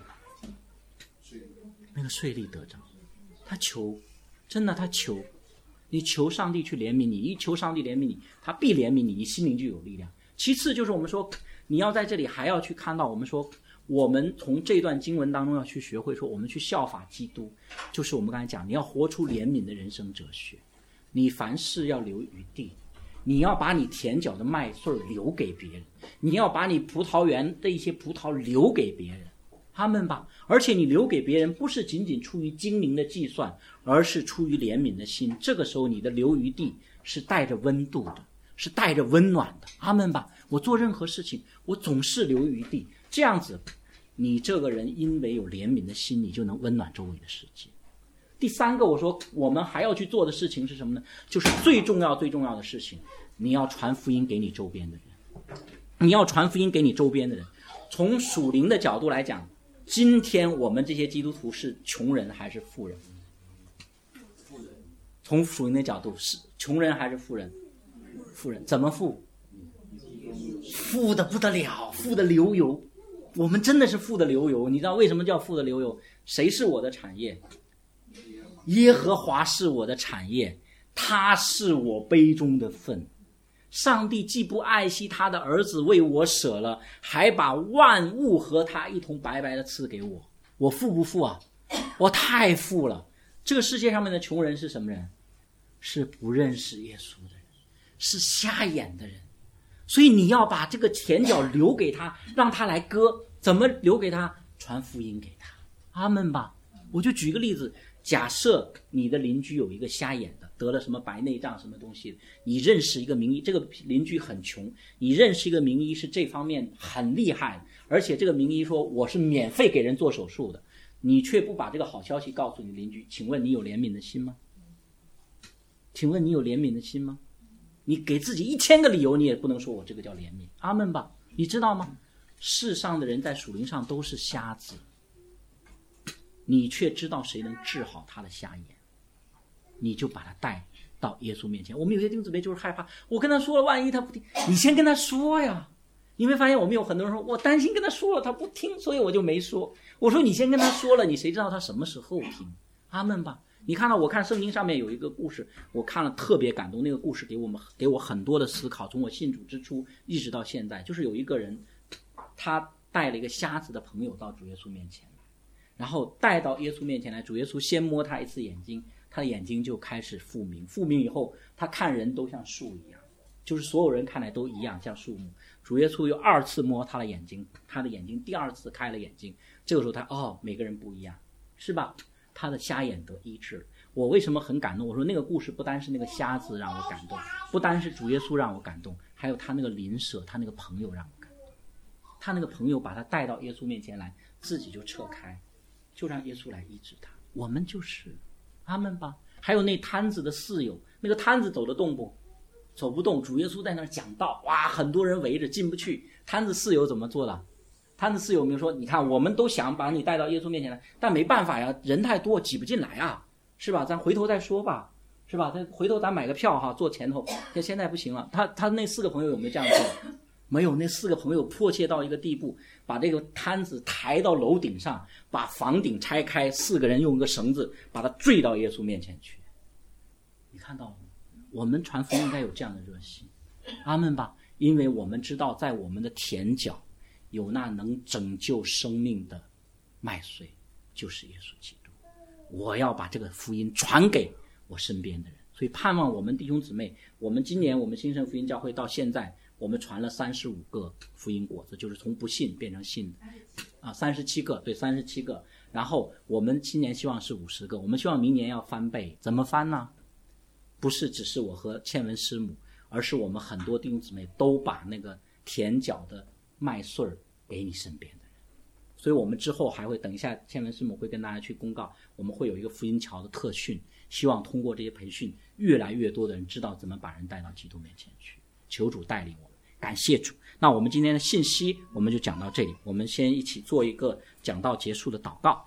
那个税吏得着，他求，真的他求，你求上帝去怜悯你，一求上帝怜悯你，他必怜悯你，你心灵就有力量。其次就是我们说，你要在这里还要去看到，我们说我们从这段经文当中要去学会说，我们去效法基督，就是我们刚才讲，你要活出怜悯的人生哲学，你凡事要留余地，你要把你田角的麦穗留给别人，你要把你葡萄园的一些葡萄留给别人，他们吧，而且你留给别人不是仅仅出于精明的计算，而是出于怜悯的心。这个时候你的留余地是带着温度的，是带着温暖的，阿们吧。我做任何事情我总是留余地，这样子你这个人因为有怜悯的心，你就能温暖周围的世界。第三个，我说我们还要去做的事情是什么呢？就是最重要的事情，你要传福音给你周边的人，你要传福音给你周边的人。从属灵的角度来讲，今天我们这些基督徒是穷人还是富人？从属灵的角度是穷人还是富人？富人。怎么富？富的不得了，富的流油。我们真的是富的流油。你知道为什么叫富的流油？谁是我的产业？耶和华是我的产业，他是我杯中的分。上帝既不爱惜他的儿子为我舍了，还把万物和他一同白白的赐给我。我富不富啊？我太富了。这个世界上面的穷人是什么人？是不认识耶稣的人，是瞎眼的人。所以你要把这个田角留给他，让他来割。怎么留给他？传福音给他，阿们吧。我就举一个例子，假设你的邻居有一个瞎眼的，得了什么白内障什么东西，你认识一个名医，这个邻居很穷，你认识一个名医是这方面很厉害的，而且这个名医说我是免费给人做手术的，你却不把这个好消息告诉你邻居，请问你有怜悯的心吗？请问你有怜悯的心吗？你给自己1000个理由，你也不能说我这个叫怜悯，阿们吧。你知道吗？世上的人在属灵上都是瞎子，你却知道谁能治好他的瞎眼，你就把他带到耶稣面前。我们有些弟兄姊妹就是害怕，我跟他说了，万一他不听，你先跟他说呀。你会发现我们有很多人说，我担心跟他说了他不听，所以我就没说。我说你先跟他说了，你谁知道他什么时候听，阿们吧。你看到我看圣经上面有一个故事，我看了特别感动，那个故事给我很多的思考，从我信主之初一直到现在。就是有一个人，他带了一个瞎子的朋友到主耶稣面前来，然后带到耶稣面前来，主耶稣先摸他一次眼睛，他的眼睛就开始复明，复明以后他看人都像树一样，就是所有人看来都一样像树木。主耶稣又2次摸他的眼睛，他的眼睛第2次开了眼睛，这个时候他每个人不一样，是吧？他的瞎眼得医治。我为什么很感动？我说那个故事不单是那个瞎子让我感动，不单是主耶稣让我感动，还有他那个邻舍，他那个朋友让我感动。他那个朋友把他带到耶稣面前来，自己就撤开，就让耶稣来医治他。我们就是阿们吧。还有那摊子的室友，那个摊子走得动不？走不动。主耶稣在那儿讲道，哇，很多人围着进不去。摊子室友怎么做的？摊子室友没有说，你看我们都想把你带到耶稣面前来，但没办法呀，人太多挤不进来啊，是吧？咱回头再说吧，是吧？咱回头咱买个票哈，坐前头。现在不行了。他那4个朋友有没有这样做？没有。那4个朋友迫切到一个地步，把这个摊子抬到楼顶上，把房顶拆开，4个人用一个绳子把它坠到耶稣面前去。你看到了吗？我们传福音应该有这样的热心，阿们吧。因为我们知道在我们的田角有那能拯救生命的麦穗，就是耶稣基督。我要把这个福音传给我身边的人。所以盼望我们弟兄姊妹，我们今年我们新生福音教会到现在，我们传了35个福音果子，就是从不信变成信的，37个，对，37个。 然后我们今年希望是50个，我们希望明年要翻倍。怎么翻呢？不是只是我和倩文师母，而是我们很多弟兄姊妹都把那个田角的麦穗给你身边的人。所以我们之后还会，等一下倩文师母会跟大家去公告，我们会有一个福音桥的特训，希望通过这些培训，越来越多的人知道怎么把人带到基督面前去。求主带领我们，感谢主。那我们今天的信息我们就讲到这里，我们先一起做一个讲道结束的祷告。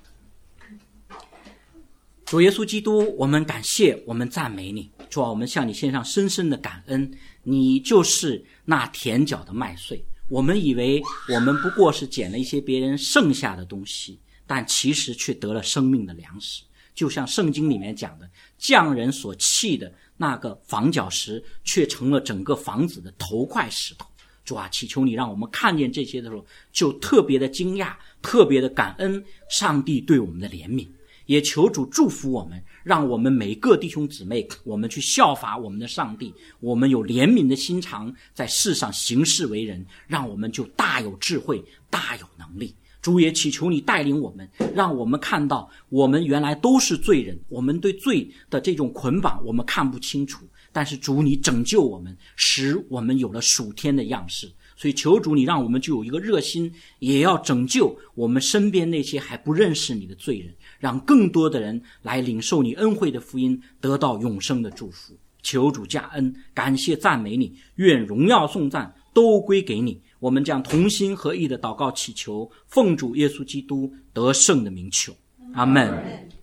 主耶稣基督，我们感谢，我们赞美你。主啊，我们向你献上深深的感恩，你就是那田角的麦穗。我们以为我们不过是捡了一些别人剩下的东西，但其实却得了生命的粮食。就像圣经里面讲的，匠人所弃的那个房角石，却成了整个房子的头块石头。主啊，祈求你让我们看见这些的时候，就特别的惊讶，特别的感恩上帝对我们的怜悯。也求主祝福我们，让我们每个弟兄姊妹，我们去效法我们的上帝，我们有怜悯的心肠，在世上行事为人，让我们就大有智慧，大有能力。主也祈求你带领我们，让我们看到我们原来都是罪人，我们对罪的这种捆绑我们看不清楚，但是主你拯救我们，使我们有了属天的样式。所以求主你让我们就有一个热心，也要拯救我们身边那些还不认识你的罪人，让更多的人来领受你恩惠的福音，得到永生的祝福。求主加恩，感谢赞美你，愿荣耀颂赞都归给你。我们将同心合意的祷告祈求，奉主耶稣基督得胜的名求，阿们。